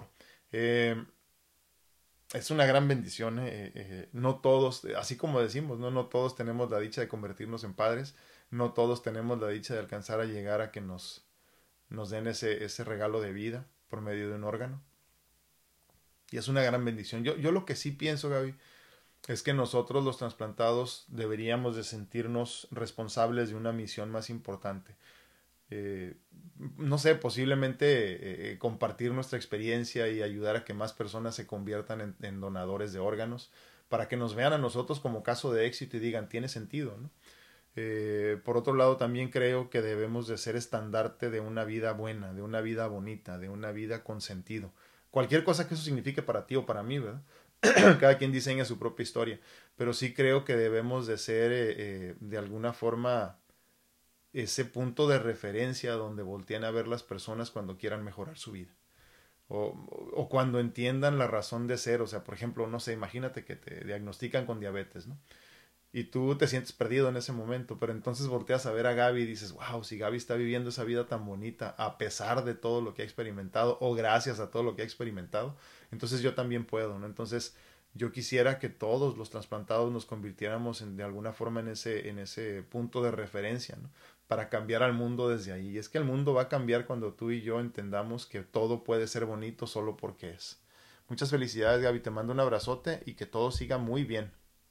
Speaker 1: Es una gran bendición. No todos, así como decimos, no todos tenemos la dicha de convertirnos en padres. No todos tenemos la dicha de alcanzar a llegar a que nos den ese regalo de vida por medio de un órgano. Y es una gran bendición. Yo lo que sí pienso, Gaby, es que nosotros los trasplantados deberíamos de sentirnos responsables de una misión más importante. Eh, no sé, posiblemente compartir nuestra experiencia y ayudar a que más personas se conviertan en donadores de órganos para que nos vean a nosotros como caso de éxito y digan, tiene sentido, ¿no? Por otro lado, también creo que debemos de ser estandarte de una vida buena, de una vida bonita, de una vida con sentido. Cualquier cosa que eso signifique para ti o para mí, ¿verdad? Cada quien diseña su propia historia, pero sí creo que debemos de ser de alguna forma ese punto de referencia donde voltean a ver las personas cuando quieran mejorar su vida. O cuando entiendan la razón de ser. O sea, por ejemplo, no sé, imagínate que te diagnostican con diabetes, ¿no? Y tú te sientes perdido en ese momento, pero entonces volteas a ver a Gaby y dices, wow, si Gaby está viviendo esa vida tan bonita a pesar de todo lo que ha experimentado o gracias a todo lo que ha experimentado, entonces yo también puedo, ¿no? Entonces yo quisiera que todos los trasplantados nos convirtiéramos de alguna forma en ese punto de referencia, ¿no? Para cambiar al mundo desde ahí. Y es que el mundo va a cambiar cuando tú y yo entendamos que todo puede ser bonito solo porque es. Muchas felicidades, Gaby, te mando un abrazote y que todo siga muy bien.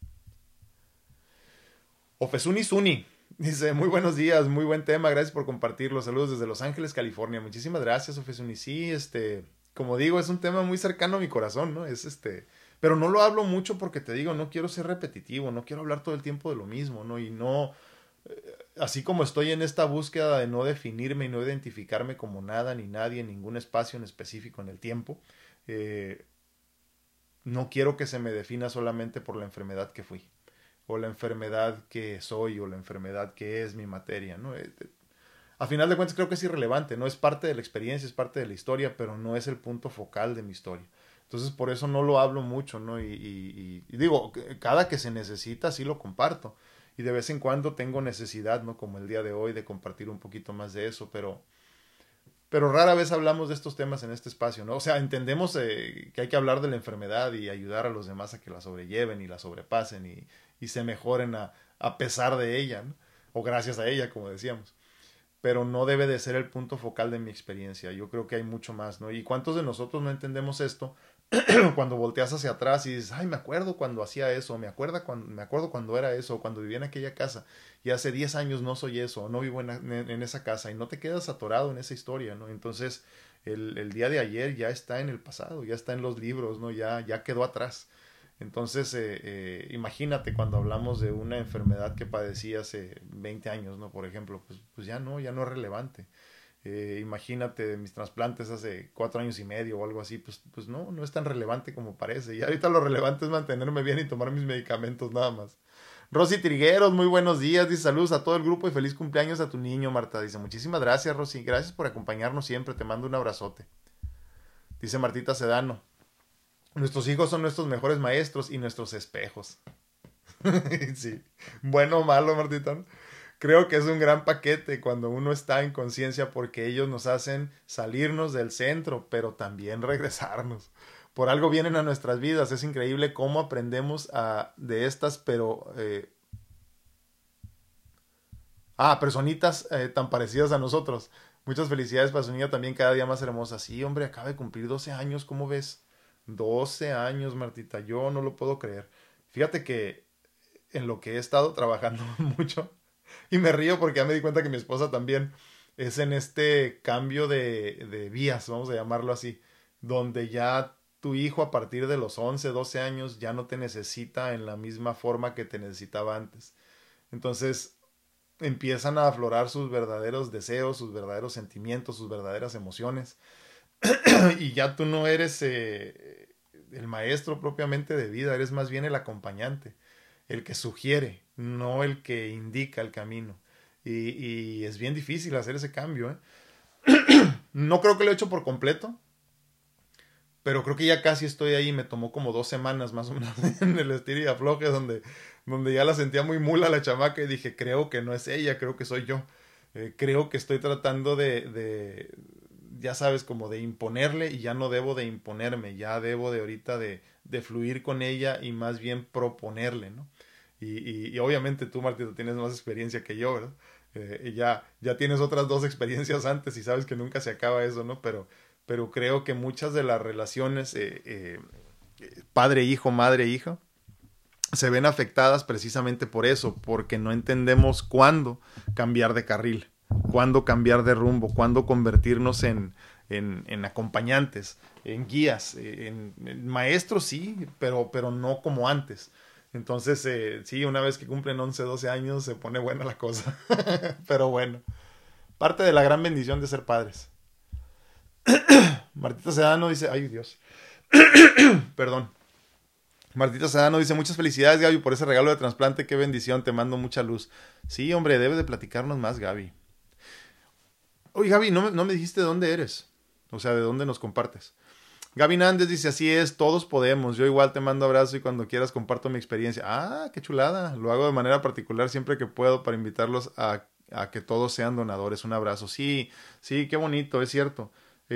Speaker 1: Ofesuni Suni dice, muy buenos días, muy buen tema, gracias por compartirlo, saludos desde Los Ángeles, California. Muchísimas gracias, Ofesuni. Sí, como digo, es un tema muy cercano a mi corazón, ¿no? Pero no lo hablo mucho porque te digo, no quiero ser repetitivo, no quiero hablar todo el tiempo de lo mismo, ¿no? Y no, así como estoy en esta búsqueda de no definirme y no identificarme como nada ni nadie en ningún espacio en específico en el tiempo, no quiero que se me defina solamente por la enfermedad que fui o la enfermedad que soy o la enfermedad que es mi materia, ¿no? A final de cuentas creo que es irrelevante, no es parte de la experiencia, es parte de la historia, pero no es el punto focal de mi historia. Entonces por eso no lo hablo mucho, ¿no? Y digo, cada que se necesita sí lo comparto. Y de vez en cuando tengo necesidad, ¿no? Como el día de hoy, de compartir un poquito más de eso, pero rara vez hablamos de estos temas en este espacio, ¿no? O sea, entendemos que hay que hablar de la enfermedad y ayudar a los demás a que la sobrelleven y la sobrepasen y se mejoren a pesar de ella, ¿no? O gracias a ella, como decíamos. Pero no debe de ser el punto focal de mi experiencia. Yo creo que hay mucho más, ¿no? ¿Y cuántos de nosotros no entendemos esto cuando volteas hacia atrás y dices, ay, me acuerdo cuando hacía eso, me acuerdo cuando era eso, cuando vivía en aquella casa, y hace 10 años no soy eso, no vivo en esa casa, y no te quedas atorado en esa historia, ¿no? Entonces, el día de ayer ya está en el pasado, ya está en los libros, ¿no? Ya quedó atrás. Entonces, imagínate cuando hablamos de una enfermedad que padecí hace 20 años, ¿no? Por ejemplo, pues ya no es relevante. Imagínate mis trasplantes hace 4 años y medio o algo así, pues no es tan relevante como parece. Y ahorita lo relevante es mantenerme bien y tomar mis medicamentos nada más. Rosy Trigueros, muy buenos días, dice saludos a todo el grupo y feliz cumpleaños a tu niño, Marta. Dice, muchísimas gracias, Rosy, gracias por acompañarnos siempre, te mando un abrazote. Dice Martita Sedano, nuestros hijos son nuestros mejores maestros y nuestros espejos. Sí, bueno o malo, Martita, ¿no? Creo que es un gran paquete cuando uno está en conciencia porque ellos nos hacen salirnos del centro, pero también regresarnos. Por algo vienen a nuestras vidas. Es increíble cómo aprendemos de estas, pero personitas tan parecidas a nosotros. Muchas felicidades para su niña también cada día más hermosa. Sí, hombre, acaba de cumplir 12 años, ¿cómo ves? 12 años, Martita, yo no lo puedo creer. Fíjate que en lo que he estado trabajando mucho, y me río porque ya me di cuenta que mi esposa también es en este cambio de vías, vamos a llamarlo así, donde ya tu hijo a partir de los 11 12 años ya no te necesita en la misma forma que te necesitaba antes. Entonces empiezan a aflorar sus verdaderos deseos, sus verdaderos sentimientos, sus verdaderas emociones. Y ya tú no eres el maestro propiamente de vida, eres más bien el acompañante, el que sugiere, no el que indica el camino. Y es bien difícil hacer ese cambio, ¿eh? No creo que lo he hecho por completo, pero creo que ya casi estoy ahí. Me tomó como 2 semanas más o menos en el estilo y afloje, donde ya la sentía muy mula la chamaca y dije, creo que no es ella, creo que soy yo. Creo que estoy tratando ya sabes, como de imponerle y ya no debo de imponerme, ya debo de ahorita de fluir con ella y más bien proponerle, ¿no? Y obviamente tú, Martito, tienes más experiencia que yo, ¿verdad? Ya tienes otras 2 experiencias antes y sabes que nunca se acaba eso, ¿no? Pero creo que muchas de las relaciones padre-hijo, madre-hijo, se ven afectadas precisamente por eso, porque no entendemos cuándo cambiar de carril, cuándo cambiar de rumbo, cuándo convertirnos en acompañantes, en guías, en maestros sí, pero no como antes. Entonces, sí, una vez que cumplen 11 12 años se pone buena la cosa. Pero bueno, parte de la gran bendición de ser padres. Martita Sedano dice, ay Dios, perdón. Martita Sedano dice, muchas felicidades Gaby por ese regalo de trasplante, qué bendición, te mando mucha luz. Sí, hombre, debes de platicarnos más, Gaby. Oye, Gaby, no me dijiste de dónde eres, o sea, de dónde nos compartes. Gaby Nández dice, así es, todos podemos, yo igual te mando abrazo y cuando quieras comparto mi experiencia. Ah, qué chulada, lo hago de manera particular siempre que puedo para invitarlos a que todos sean donadores. Un abrazo. Sí, sí, qué bonito, es cierto.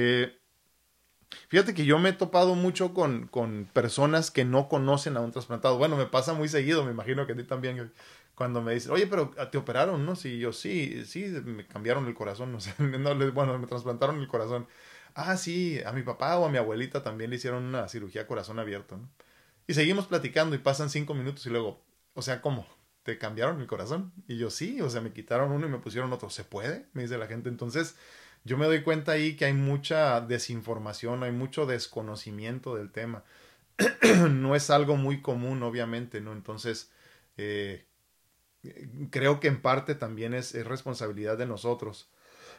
Speaker 1: Fíjate que yo me he topado mucho con personas que no conocen a un trasplantado. Bueno, me pasa muy seguido, me imagino que a ti también, cuando me dicen, oye, pero te operaron, ¿no? Sí, yo sí, me cambiaron el corazón, no sé, no, bueno, me trasplantaron el corazón. Ah, sí, a mi papá o a mi abuelita también le hicieron una cirugía corazón abierto, ¿no? Y seguimos platicando y pasan 5 minutos y luego, o sea, ¿cómo? ¿Te cambiaron el corazón? Y yo sí, o sea, me quitaron uno y me pusieron otro. ¿Se puede? Me dice la gente. Entonces, yo me doy cuenta ahí que hay mucha desinformación, hay mucho desconocimiento del tema. No es algo muy común, obviamente, ¿no? Entonces, eh, creo que en parte también es responsabilidad de nosotros,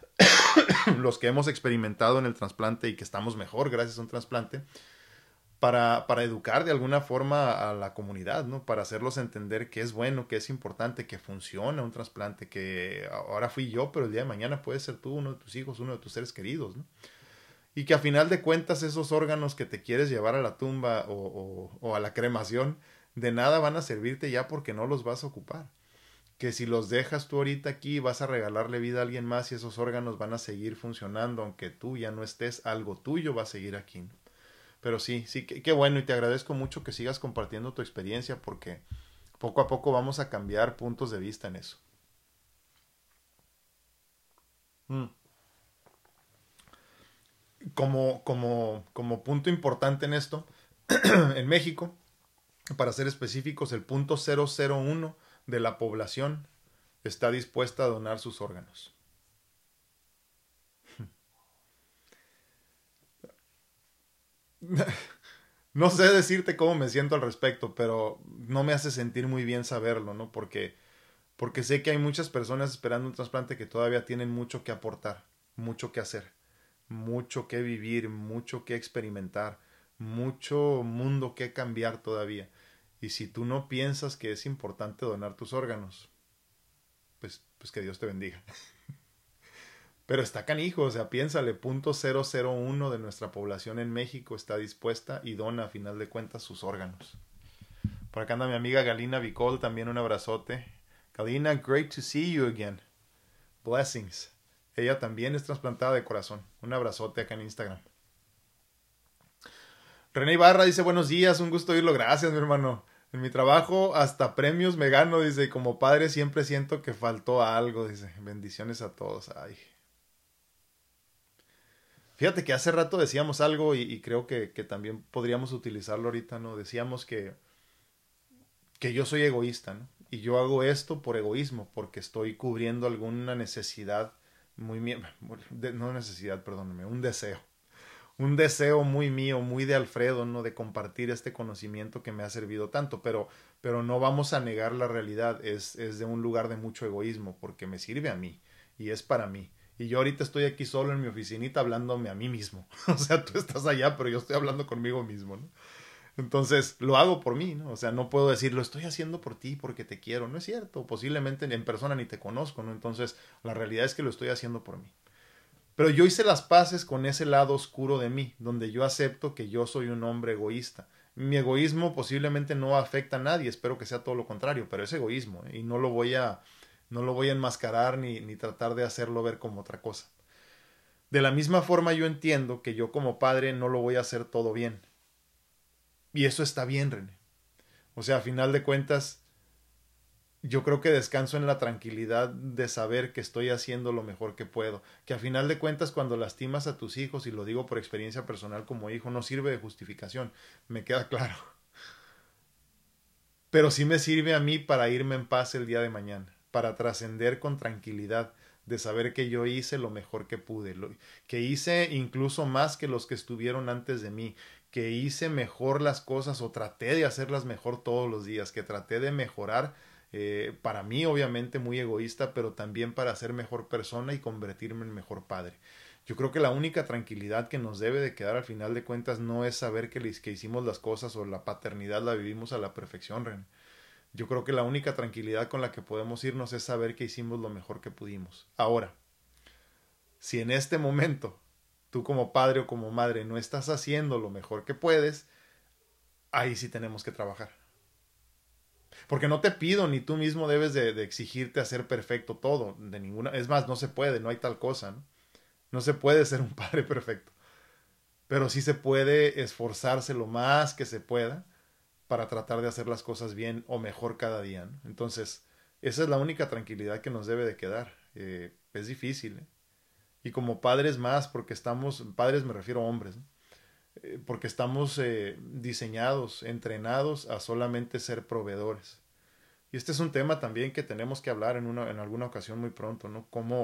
Speaker 1: los que hemos experimentado en el trasplante y que estamos mejor gracias a un trasplante, para educar de alguna forma a la comunidad, ¿no? Para hacerlos entender que es bueno, que es importante, que funciona un trasplante, que ahora fui yo, pero el día de mañana puede ser tú, uno de tus hijos, uno de tus seres queridos, ¿no? Y que a final de cuentas esos órganos que te quieres llevar a la tumba o a la cremación, de nada van a servirte ya porque no los vas a ocupar. Que si los dejas tú ahorita aquí vas a regalarle vida a alguien más y esos órganos van a seguir funcionando, aunque tú ya no estés, algo tuyo va a seguir aquí, ¿no? Pero sí, sí, qué bueno y te agradezco mucho que sigas compartiendo tu experiencia porque poco a poco vamos a cambiar puntos de vista en eso. Mm. Como punto importante en esto, en México, para ser específicos, el punto 001 de la población está dispuesta a donar sus órganos. No sé decirte cómo me siento al respecto, pero no me hace sentir muy bien saberlo, ¿no? Porque sé que hay muchas personas esperando un trasplante que todavía tienen mucho que aportar, mucho que hacer, mucho que vivir, mucho que experimentar, mucho mundo que cambiar todavía. Y si tú no piensas que es importante donar tus órganos, pues que Dios te bendiga. Pero está canijo, o sea, piénsale, 0.001 de nuestra población en México está dispuesta y dona a final de cuentas sus órganos. Por acá anda mi amiga Galina Vicol, también un abrazote. Galina, great to see you again. Blessings. Ella también es trasplantada de corazón. Un abrazote acá en Instagram. René Ibarra dice buenos días, un gusto oírlo, gracias mi hermano. En mi trabajo hasta premios me gano, dice, y como padre siempre siento que faltó algo, dice. Bendiciones a todos. Ay. Fíjate que hace rato decíamos algo y creo que también podríamos utilizarlo ahorita, ¿no? Decíamos que yo soy egoísta, ¿no? Y yo hago esto por egoísmo, porque estoy cubriendo alguna necesidad muy mía, no necesidad, perdóname, un deseo. Un deseo muy mío, muy de Alfredo, ¿no? De compartir este conocimiento que me ha servido tanto, pero no vamos a negar la realidad, es de un lugar de mucho egoísmo, porque me sirve a mí y es para mí. Y yo ahorita estoy aquí solo en mi oficinita hablándome a mí mismo. O sea, tú estás allá, pero yo estoy hablando conmigo mismo, ¿no? Entonces, lo hago por mí, ¿no? O sea, no puedo decir, lo estoy haciendo por ti porque te quiero. No es cierto. Posiblemente en persona ni te conozco, ¿no? Entonces, la realidad es que lo estoy haciendo por mí. Pero yo hice las paces con ese lado oscuro de mí, donde yo acepto que yo soy un hombre egoísta. Mi egoísmo posiblemente no afecta a nadie, espero que sea todo lo contrario, pero es egoísmo, ¿eh? Y no lo voy a enmascarar ni tratar de hacerlo ver como otra cosa. De la misma forma yo entiendo que yo como padre no lo voy a hacer todo bien. Y eso está bien, René. O sea, a final de cuentas, yo creo que descanso en la tranquilidad de saber que estoy haciendo lo mejor que puedo. Que a final de cuentas, cuando lastimas a tus hijos, y lo digo por experiencia personal como hijo, no sirve de justificación, me queda claro. Pero sí me sirve a mí para irme en paz el día de mañana, para trascender con tranquilidad, de saber que yo hice lo mejor que pude, que hice incluso más que los que estuvieron antes de mí, que hice mejor las cosas o traté de hacerlas mejor todos los días, que traté de mejorar, para mí obviamente muy egoísta, pero también para ser mejor persona y convertirme en mejor padre. Yo creo que la única tranquilidad que nos debe de quedar al final de cuentas no es saber que hicimos las cosas o la paternidad la vivimos a la perfección, Ren. Yo creo que la única tranquilidad con la que podemos irnos es saber que hicimos lo mejor que pudimos. Ahora, si en este momento tú como padre o como madre no estás haciendo lo mejor que puedes, ahí sí tenemos que trabajar. Porque no te pido ni tú mismo debes de exigirte hacer perfecto todo, de ninguna, es más, no se puede, no hay tal cosa, ¿no? No se puede ser un padre perfecto, pero sí se puede esforzarse lo más que se pueda para tratar de hacer las cosas bien o mejor cada día, ¿no? Entonces, esa es la única tranquilidad que nos debe de quedar. Es difícil, ¿eh? Y como padres más, porque estamos, padres me refiero a hombres, ¿no? Porque estamos diseñados, entrenados a solamente ser proveedores. Y este es un tema también que tenemos que hablar en alguna ocasión muy pronto, ¿no?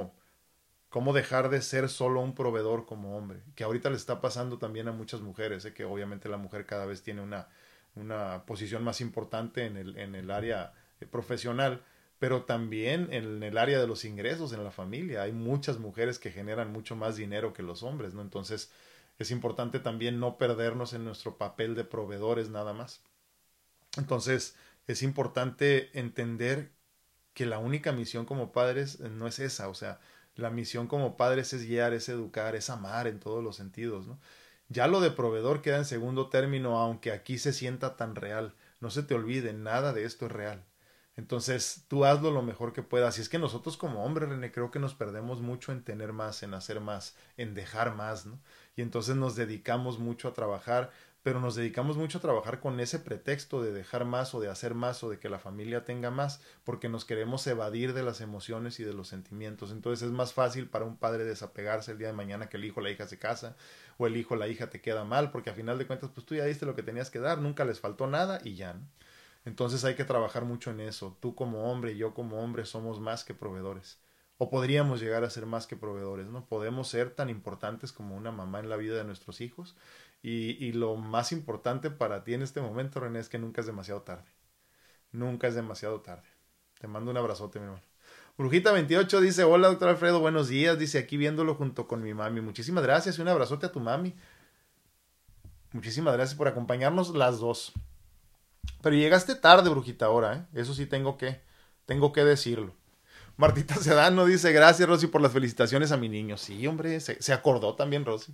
Speaker 1: Cómo dejar de ser solo un proveedor como hombre, que ahorita le está pasando también a muchas mujeres, que obviamente la mujer cada vez tiene una posición más importante en el área profesional, pero también en el área de los ingresos en la familia. Hay muchas mujeres que generan mucho más dinero que los hombres, ¿no? Entonces es importante también no perdernos en nuestro papel de proveedores nada más. Entonces es importante entender que la única misión como padres no es esa, o sea, la misión como padres es guiar, es educar, es amar en todos los sentidos, ¿no? Ya lo de proveedor queda en segundo término, aunque aquí se sienta tan real. No se te olvide, nada de esto es real. Entonces, tú hazlo lo mejor que puedas. Y es que nosotros como hombres, René, creo que nos perdemos mucho en tener más, en hacer más, en dejar más, ¿no? Y entonces nos dedicamos mucho a trabajar, pero nos dedicamos mucho a trabajar con ese pretexto de dejar más o de hacer más o de que la familia tenga más, porque nos queremos evadir de las emociones y de los sentimientos. Entonces es más fácil para un padre desapegarse el día de mañana que el hijo o la hija se casa o el hijo o la hija te queda mal, porque a final de cuentas pues tú ya diste lo que tenías que dar, nunca les faltó nada y ya, ¿no? Entonces hay que trabajar mucho en eso. Tú como hombre y yo como hombre somos más que proveedores. O podríamos llegar a ser más que proveedores, ¿no? Podemos ser tan importantes como una mamá en la vida de nuestros hijos Y lo más importante para ti en este momento, René, es que nunca es demasiado tarde. Nunca es demasiado tarde. Te mando un abrazote, mi hermano. Brujita 28 dice, hola, doctor Alfredo, buenos días. Dice, aquí viéndolo junto con mi mami. Muchísimas gracias y un abrazote a tu mami. Muchísimas gracias por acompañarnos las dos. Pero llegaste tarde, brujita, ahora, ¿eh? Eso sí tengo que decirlo. Martita Sedano dice, gracias, Rosy, por las felicitaciones a mi niño. Sí, hombre, se acordó también, Rosy.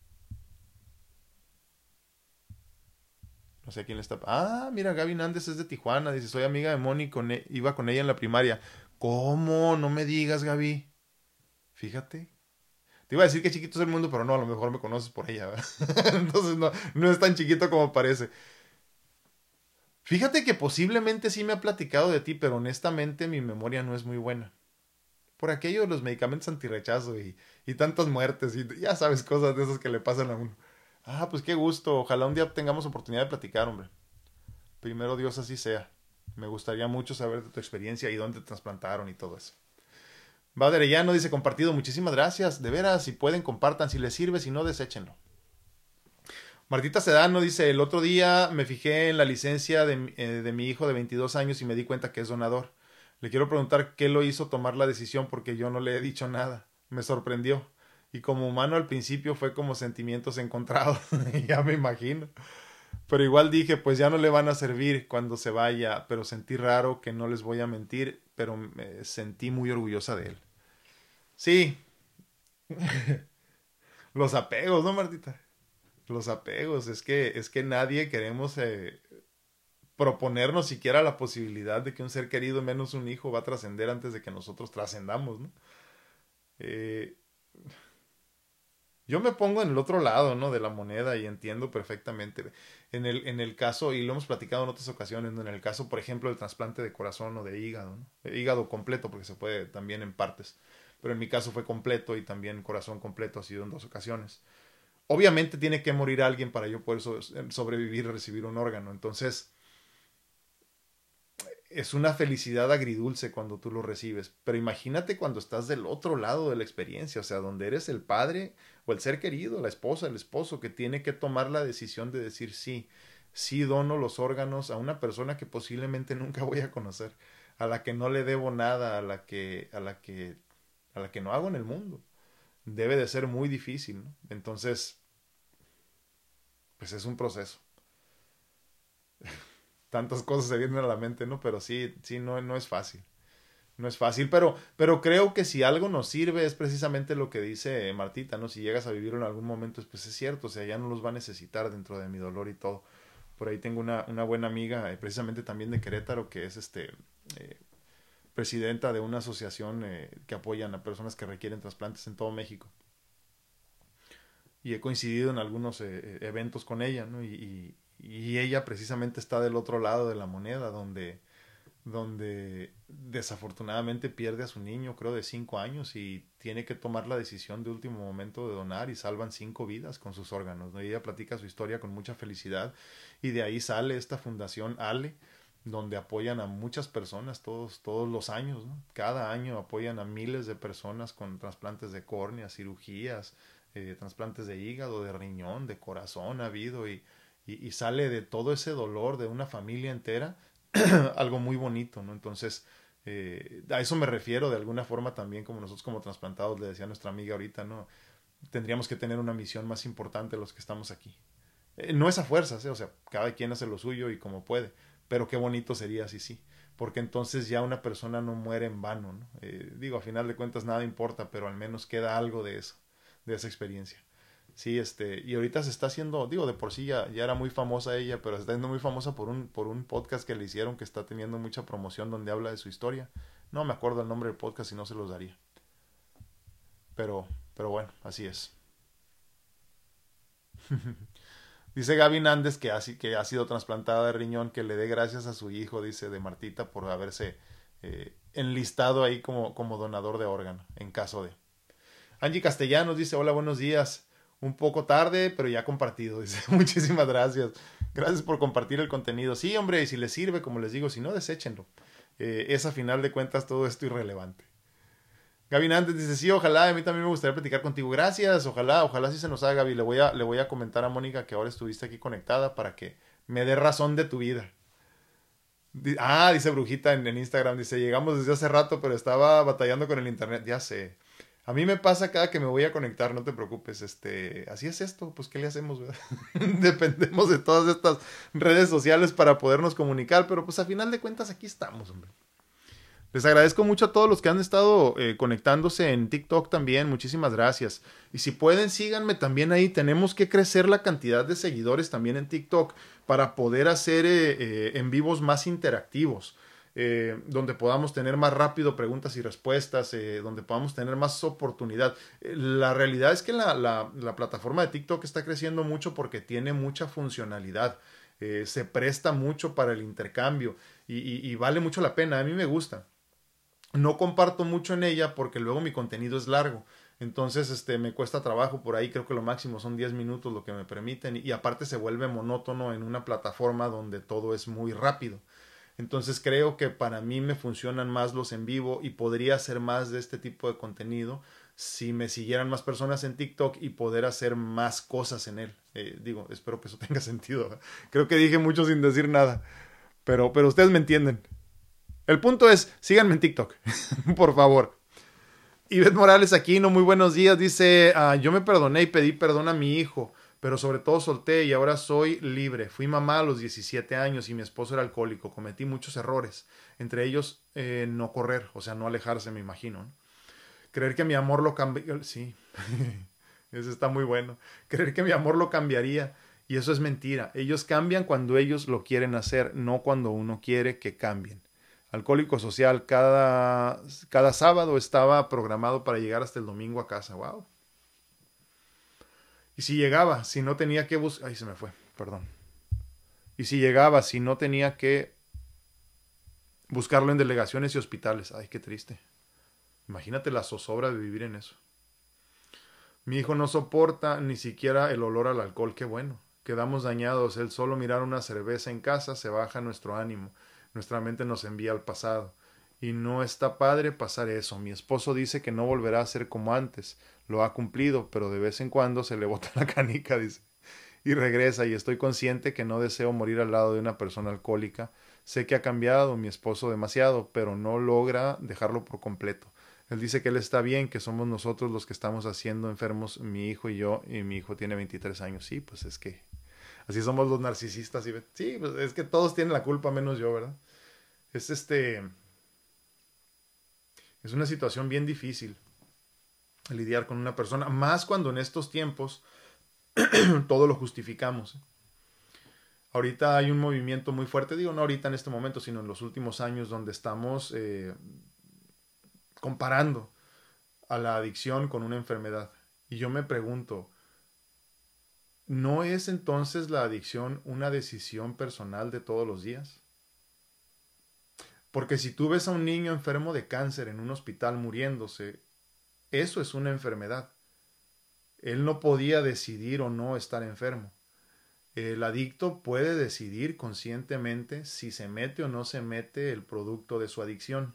Speaker 1: No sé a quién le está... Ah, mira, Gaby Nández es de Tijuana. Dice, soy amiga de Moni, iba con ella en la primaria. ¿Cómo? No me digas, Gaby. Fíjate. Te iba a decir que chiquito es el mundo, pero no, a lo mejor me conoces por ella, ¿verdad? Entonces no es tan chiquito como parece. Fíjate que posiblemente sí me ha platicado de ti, pero honestamente mi memoria no es muy buena. Por aquello de los medicamentos antirrechazo y tantas muertes y ya sabes, cosas de esas que le pasan a uno. Ah, pues qué gusto. Ojalá un día tengamos oportunidad de platicar, hombre. Primero Dios así sea. Me gustaría mucho saber de tu experiencia y dónde te trasplantaron y todo eso. Baderellano dice compartido, muchísimas gracias. De veras, si pueden, compartan. Si les sirve, si no, deséchenlo. Martita Sedano dice, el otro día me fijé en la licencia de mi hijo de 22 años y me di cuenta que es donador. Le quiero preguntar qué lo hizo tomar la decisión porque yo no le he dicho nada. Me sorprendió. Y como humano al principio fue como sentimientos encontrados. Ya me imagino. Pero igual dije, pues ya no le van a servir cuando se vaya. Pero sentí raro, que no les voy a mentir, pero me sentí muy orgullosa de él. Sí, los apegos, ¿no, Martita? Los apegos, es que nadie queremos proponernos siquiera la posibilidad de que un ser querido, menos un hijo, va a trascender antes de que nosotros trascendamos, ¿no? Eh, yo me pongo en el otro lado, ¿no? De la moneda y entiendo perfectamente. En el caso, y lo hemos platicado en otras ocasiones, ¿no? En el caso, por ejemplo, del trasplante de corazón o de hígado, ¿no? Hígado completo, porque se puede también en partes. Pero en mi caso fue completo y también corazón completo, ha sido en dos ocasiones. Obviamente tiene que morir alguien para yo poder sobrevivir y recibir un órgano. Entonces, es una felicidad agridulce cuando tú lo recibes. Pero imagínate cuando estás del otro lado de la experiencia, o sea, donde eres el padre o el ser querido, la esposa, el esposo, que tiene que tomar la decisión de decir sí, sí dono los órganos a una persona que posiblemente nunca voy a conocer, a la que no le debo nada, a la que no hago en el mundo. Debe de ser muy difícil, ¿no? Entonces, pues es un proceso. Tantas cosas se vienen a la mente, ¿no? Pero sí, sí, no es fácil. No es fácil, pero creo que si algo nos sirve es precisamente lo que dice Martita, ¿no? Si llegas a vivir en algún momento, pues es cierto, o sea, ya no los va a necesitar dentro de mi dolor y todo. Por ahí tengo una buena amiga, precisamente también de Querétaro, que es eh, presidenta de una asociación que apoyan a personas que requieren trasplantes en todo México. Y he coincidido en algunos eventos con ella, ¿no? Y ella precisamente está del otro lado de la moneda, donde desafortunadamente pierde a su niño, creo de 5 años, y tiene que tomar la decisión de último momento de donar y salvan 5 vidas con sus órganos, ¿no? Y ella platica su historia con mucha felicidad y de ahí sale esta fundación Ale, donde apoyan a muchas personas todos los años, ¿no? Cada año apoyan a miles de personas con trasplantes de córnea, cirugías, trasplantes de hígado, de riñón, de corazón ha habido y sale de todo ese dolor de una familia entera algo muy bonito, ¿no? Entonces, a eso me refiero de alguna forma también, como nosotros como trasplantados, le decía a nuestra amiga ahorita, ¿no? Tendríamos que tener una misión más importante los que estamos aquí. No es a fuerzas, o sea, cada quien hace lo suyo y como puede, pero qué bonito sería si sí, porque entonces ya una persona no muere en vano, ¿no? Digo, a final de cuentas nada importa, pero al menos queda algo de eso, de esa experiencia. Sí, y ahorita se está haciendo, digo, de por sí ya era muy famosa ella, pero se está siendo muy famosa por un podcast que le hicieron que está teniendo mucha promoción donde habla de su historia. No me acuerdo el nombre del podcast y no se los daría. Pero bueno, así es. Dice Gaby Nández que ha sido trasplantada de riñón, que le dé gracias a su hijo, dice, de Martita, por haberse enlistado ahí como donador de órgano, en caso de. Angie Castellanos dice, hola, buenos días. Un poco tarde, pero ya compartido. Dice, muchísimas gracias. Gracias por compartir el contenido. Sí, hombre, y si les sirve, como les digo, si no, deséchenlo. Es a final de cuentas todo esto irrelevante. Gaby Nández dice, sí, ojalá, a mí también me gustaría platicar contigo. Gracias, ojalá sí se nos haga, Gaby. Le voy a comentar a Mónica que ahora estuviste aquí conectada para que me dé razón de tu vida. Dice Brujita en Instagram, dice, llegamos desde hace rato, pero estaba batallando con el internet. Ya sé. A mí me pasa cada que me voy a conectar, no te preocupes. Así es esto, pues ¿qué le hacemos, verdad? Dependemos de todas estas redes sociales para podernos comunicar, pero pues a final de cuentas aquí estamos, hombre. Les agradezco mucho a todos los que han estado conectándose en TikTok también. Muchísimas gracias. Y si pueden, síganme también ahí. Tenemos que crecer la cantidad de seguidores también en TikTok para poder hacer en vivos más interactivos. Donde podamos tener más rápido preguntas y respuestas, donde podamos tener más oportunidad. La realidad es que la plataforma de TikTok está creciendo mucho porque tiene mucha funcionalidad. Se presta mucho para el intercambio y vale mucho la pena. A mí me gusta. No comparto mucho en ella porque luego mi contenido es largo. Entonces, me cuesta trabajo por ahí. Creo que lo máximo son 10 minutos lo que me permiten. Y aparte se vuelve monótono en una plataforma donde todo es muy rápido. Entonces creo que para mí me funcionan más los en vivo y podría hacer más de este tipo de contenido si me siguieran más personas en TikTok y poder hacer más cosas en él. Espero que eso tenga sentido, ¿verdad? Creo que dije mucho sin decir nada. Pero ustedes me entienden. El punto es, síganme en TikTok, por favor. Ivette Morales Aquino, muy buenos días. Dice, yo me perdoné y pedí perdón a mi hijo, pero sobre todo solté y ahora soy libre. Fui mamá a los 17 años y mi esposo era alcohólico. Cometí muchos errores, entre ellos no correr, o sea, no alejarse, me imagino, ¿no? Creer que mi amor lo cambiaría. Sí, eso está muy bueno. Creer que mi amor lo cambiaría. Y eso es mentira. Ellos cambian cuando ellos lo quieren hacer, no cuando uno quiere que cambien. Alcohólico social, cada sábado estaba programado para llegar hasta el domingo a casa. Wow. Y si llegaba, si no tenía que buscar... Ay, se me fue, perdón. Y si llegaba, si no tenía que buscarlo en delegaciones y hospitales. Ay, qué triste. Imagínate la zozobra de vivir en eso. Mi hijo no soporta ni siquiera el olor al alcohol. Qué bueno. Quedamos dañados. El solo mirar una cerveza en casa se baja nuestro ánimo. Nuestra mente nos envía al pasado. Y no está padre pasar eso. Mi esposo dice que no volverá a ser como antes. Lo ha cumplido, pero de vez en cuando se le bota la canica, dice. Y regresa, y estoy consciente que no deseo morir al lado de una persona alcohólica. Sé que ha cambiado mi esposo demasiado, pero no logra dejarlo por completo. Él dice que él está bien, que somos nosotros los que estamos haciendo enfermos, mi hijo y yo, y mi hijo tiene 23 años. Sí, pues es que así somos los narcisistas. Sí, pues es que todos tienen la culpa menos yo, ¿verdad? Es una situación bien difícil lidiar con una persona, más cuando en estos tiempos todo lo justificamos. Ahorita hay un movimiento muy fuerte, digo, no ahorita en este momento, sino en los últimos años, donde estamos comparando a la adicción con una enfermedad. Y yo me pregunto, ¿no es entonces la adicción una decisión personal de todos los días? Porque si tú ves a un niño enfermo de cáncer en un hospital muriéndose, eso es una enfermedad. Él no podía decidir o no estar enfermo. El adicto puede decidir conscientemente si se mete o no se mete el producto de su adicción.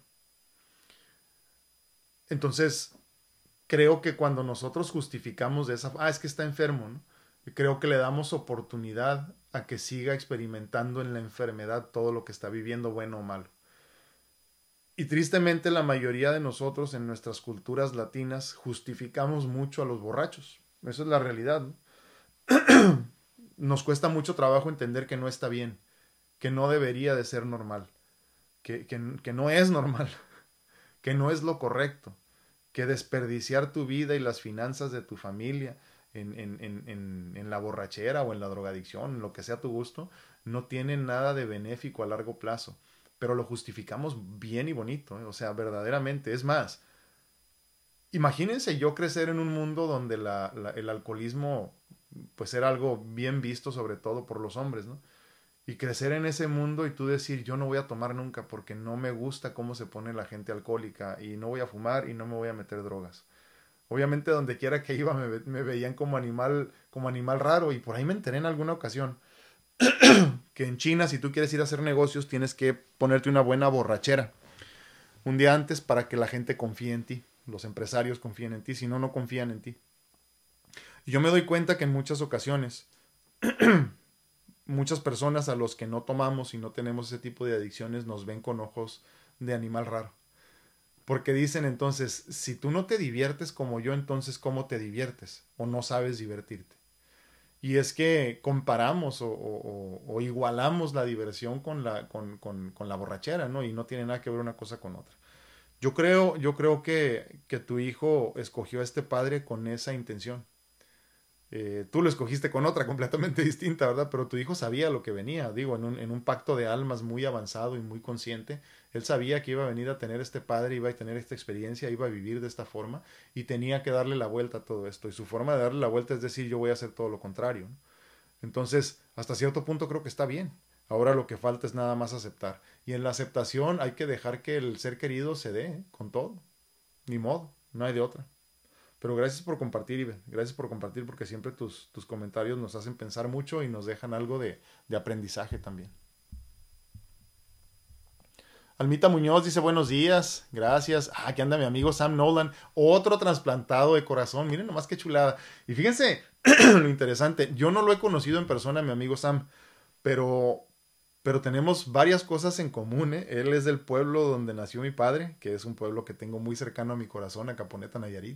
Speaker 1: Entonces, creo que cuando nosotros justificamos de esa... es que está enfermo, ¿no? Creo que le damos oportunidad a que siga experimentando en la enfermedad todo lo que está viviendo, bueno o malo. Y tristemente la mayoría de nosotros en nuestras culturas latinas justificamos mucho a los borrachos. Esa es la realidad, ¿no? Nos cuesta mucho trabajo entender que no está bien, que no debería de ser normal, que no es normal, que no es lo correcto, que desperdiciar tu vida y las finanzas de tu familia en la borrachera o en la drogadicción, en lo que sea tu gusto, no tiene nada de benéfico a largo plazo. Pero lo justificamos bien y bonito, ¿eh? O sea, verdaderamente. Es más, imagínense yo crecer en un mundo donde el alcoholismo pues era algo bien visto sobre todo por los hombres, ¿no? Y crecer en ese mundo y tú decir yo no voy a tomar nunca porque no me gusta cómo se pone la gente alcohólica y no voy a fumar y no me voy a meter drogas. Obviamente donde quiera que iba me veían como animal raro y por ahí me enteré en alguna ocasión que en China si tú quieres ir a hacer negocios tienes que ponerte una buena borrachera un día antes para que la gente confíe en ti. los empresarios confíen en ti, si no, no confían en ti. Y yo me doy cuenta que en muchas ocasiones, muchas personas a los que no tomamos y no tenemos ese tipo de adicciones nos ven con ojos de animal raro. Porque dicen entonces, si tú no te diviertes como yo, entonces ¿cómo te diviertes? O no sabes divertirte. Y es que comparamos o igualamos la diversión con la borrachera, ¿no? Y no tiene nada que ver una cosa con otra. Yo creo que tu hijo escogió a este padre con esa intención. Tú lo escogiste con otra completamente distinta, ¿verdad? Pero tu hijo sabía lo que venía, digo, en un pacto de almas muy avanzado y muy consciente. Él sabía que iba a venir a tener este padre, iba a tener esta experiencia, iba a vivir de esta forma y tenía que darle la vuelta a todo esto. Y su forma de darle la vuelta es decir, yo voy a hacer todo lo contrario, ¿no? Entonces, hasta cierto punto creo que está bien. Ahora lo que falta es nada más aceptar. Y en la aceptación hay que dejar que el ser querido se dé, ¿eh? Con todo. Ni modo, no hay de otra. Pero gracias por compartir, Ibe. Gracias por compartir porque siempre tus comentarios nos hacen pensar mucho y nos dejan algo de aprendizaje también. Almita Muñoz dice buenos días, gracias. Aquí anda mi amigo Sam Nolan, otro trasplantado de corazón. Miren nomás qué chulada. Y fíjense lo interesante, yo no lo he conocido en persona, mi amigo Sam, pero, pero tenemos varias cosas en común, ¿eh? Él es del pueblo donde nació mi padre, que es un pueblo que tengo muy cercano a mi corazón, a Caponeta, Nayarit.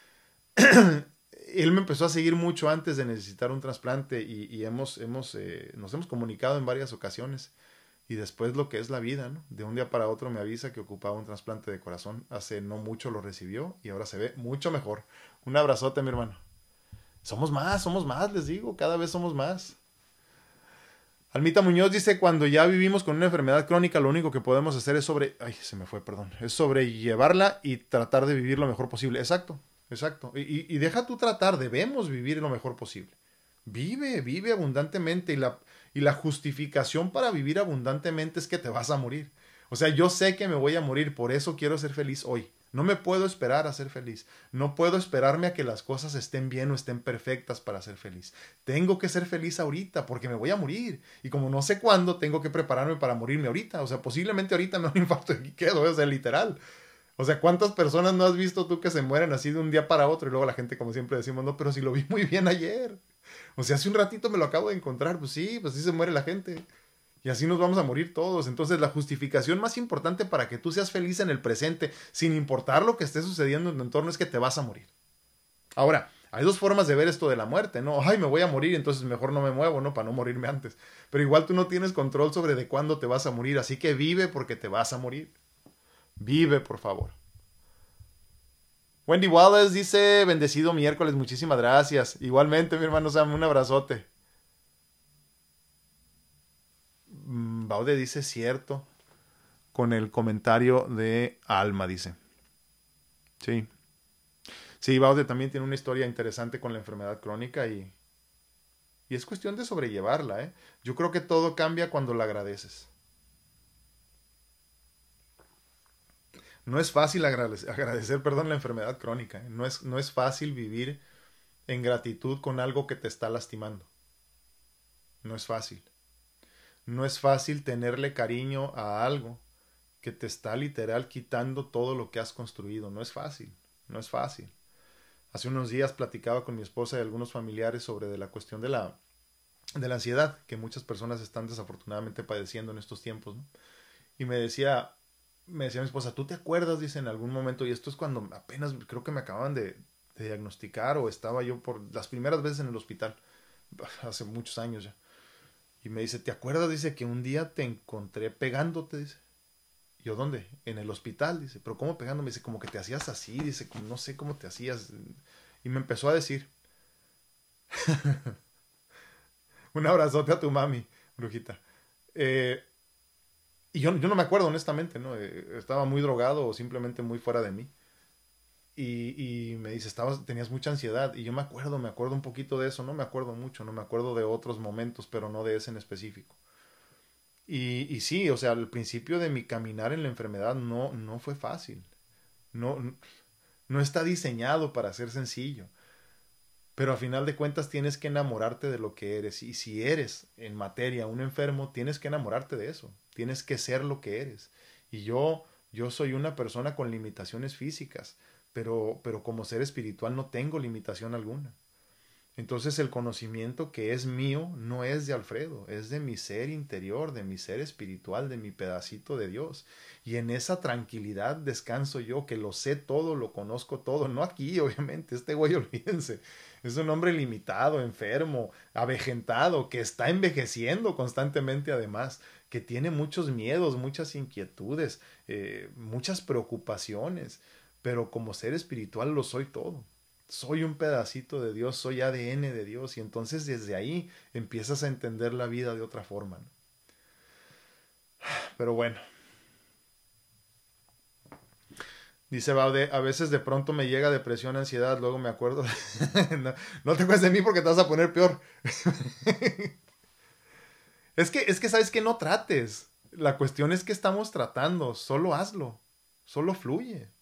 Speaker 1: Él me empezó a seguir mucho antes de necesitar un trasplante y nos hemos comunicado en varias ocasiones. Y después lo que es la vida, ¿no? De un día para otro me avisa que ocupaba un trasplante de corazón. Hace no mucho lo recibió y ahora se ve mucho mejor. Un abrazote, mi hermano. Somos más, les digo, cada vez somos más. Almita Muñoz dice, cuando ya vivimos con una enfermedad crónica, lo único que podemos hacer es Ay, se me fue, perdón. Es sobrellevarla y tratar de vivir lo mejor posible. Exacto, exacto. Y deja tú tratar, debemos vivir lo mejor posible. Vive abundantemente y la justificación para vivir abundantemente es que te vas a morir. O sea, yo sé que me voy a morir, por eso quiero ser feliz hoy. No me puedo esperar a ser feliz. No puedo esperarme a que las cosas estén bien o estén perfectas para ser feliz. Tengo que ser feliz ahorita porque me voy a morir. Y como no sé cuándo, tengo que prepararme para morirme ahorita. O sea, posiblemente ahorita me da un infarto y aquí quedo, o sea, literal. O sea, ¿cuántas personas no has visto tú que se mueren así de un día para otro? Y luego la gente, como siempre decimos, no, pero si lo vi muy bien ayer. O sea, hace un ratito me lo acabo de encontrar. Pues sí se muere la gente. Y así nos vamos a morir todos. Entonces, la justificación más importante para que tú seas feliz en el presente, sin importar lo que esté sucediendo en tu entorno, es que te vas a morir. Ahora, hay dos formas de ver esto de la muerte, ¿no? Ay, me voy a morir, entonces mejor no me muevo, ¿no? Para no morirme antes. Pero igual tú no tienes control sobre de cuándo te vas a morir, así que vive porque te vas a morir. Vive, por favor. Wendy Wallace dice, bendecido miércoles, muchísimas gracias. Igualmente, mi hermano Sam, un abrazote. Baude dice cierto con el comentario de Alma, dice. Sí. Sí, Baude también tiene una historia interesante con la enfermedad crónica y es cuestión de sobrellevarla, ¿eh? Yo creo que todo cambia cuando la agradeces. No es fácil agradecer, perdón, la enfermedad crónica, ¿eh? No es fácil vivir en gratitud con algo que te está lastimando. No es fácil. No es fácil tenerle cariño a algo que te está literal quitando todo lo que has construido. No es fácil. No es fácil. Hace unos días platicaba con mi esposa y algunos familiares sobre de la cuestión de la ansiedad que muchas personas están desafortunadamente padeciendo en estos tiempos, ¿no? Y me decía mi esposa, ¿tú te acuerdas? Dice en algún momento, y esto es cuando apenas creo que me acaban de diagnosticar o estaba yo por las primeras veces en el hospital, hace muchos años ya. Y me dice, ¿te acuerdas? Dice que un día te encontré pegándote, dice. ¿Yo dónde? En el hospital, dice. ¿Pero cómo pegándome? Dice, como que te hacías así, dice, no sé cómo te hacías. Y me empezó a decir, un abrazote a tu mami, brujita. Eh, y yo no me acuerdo, honestamente, ¿no? Estaba muy drogado o simplemente muy fuera de mí. Y me dice, tenías mucha ansiedad. Y yo me acuerdo un poquito de eso, no me acuerdo mucho, no me acuerdo de otros momentos, pero no de ese en específico. Y sí, o sea, al principio de mi caminar en la enfermedad no fue fácil. No, no está diseñado para ser sencillo. Pero a final de cuentas tienes que enamorarte de lo que eres. Y si eres en materia un enfermo, tienes que enamorarte de eso. Tienes que ser lo que eres. Y yo soy una persona con limitaciones físicas, pero como ser espiritual no tengo limitación alguna. Entonces el conocimiento que es mío no es de Alfredo, es de mi ser interior, de mi ser espiritual, de mi pedacito de Dios. Y en esa tranquilidad descanso yo, que lo sé todo, lo conozco todo. No aquí, obviamente, este güey, olvídense. Es un hombre limitado, enfermo, avejentado, que está envejeciendo constantemente además, que tiene muchos miedos, muchas inquietudes, muchas preocupaciones. Pero como ser espiritual lo soy todo. Soy un pedacito de Dios, soy ADN de Dios y entonces desde ahí empiezas a entender la vida de otra forma, ¿no? Pero bueno, dice Baude, a veces de pronto me llega depresión, ansiedad, luego me acuerdo, no, no te acuerdes de mí porque te vas a poner peor. Es que sabes que no trates, la cuestión es que estamos tratando, solo hazlo, solo fluye.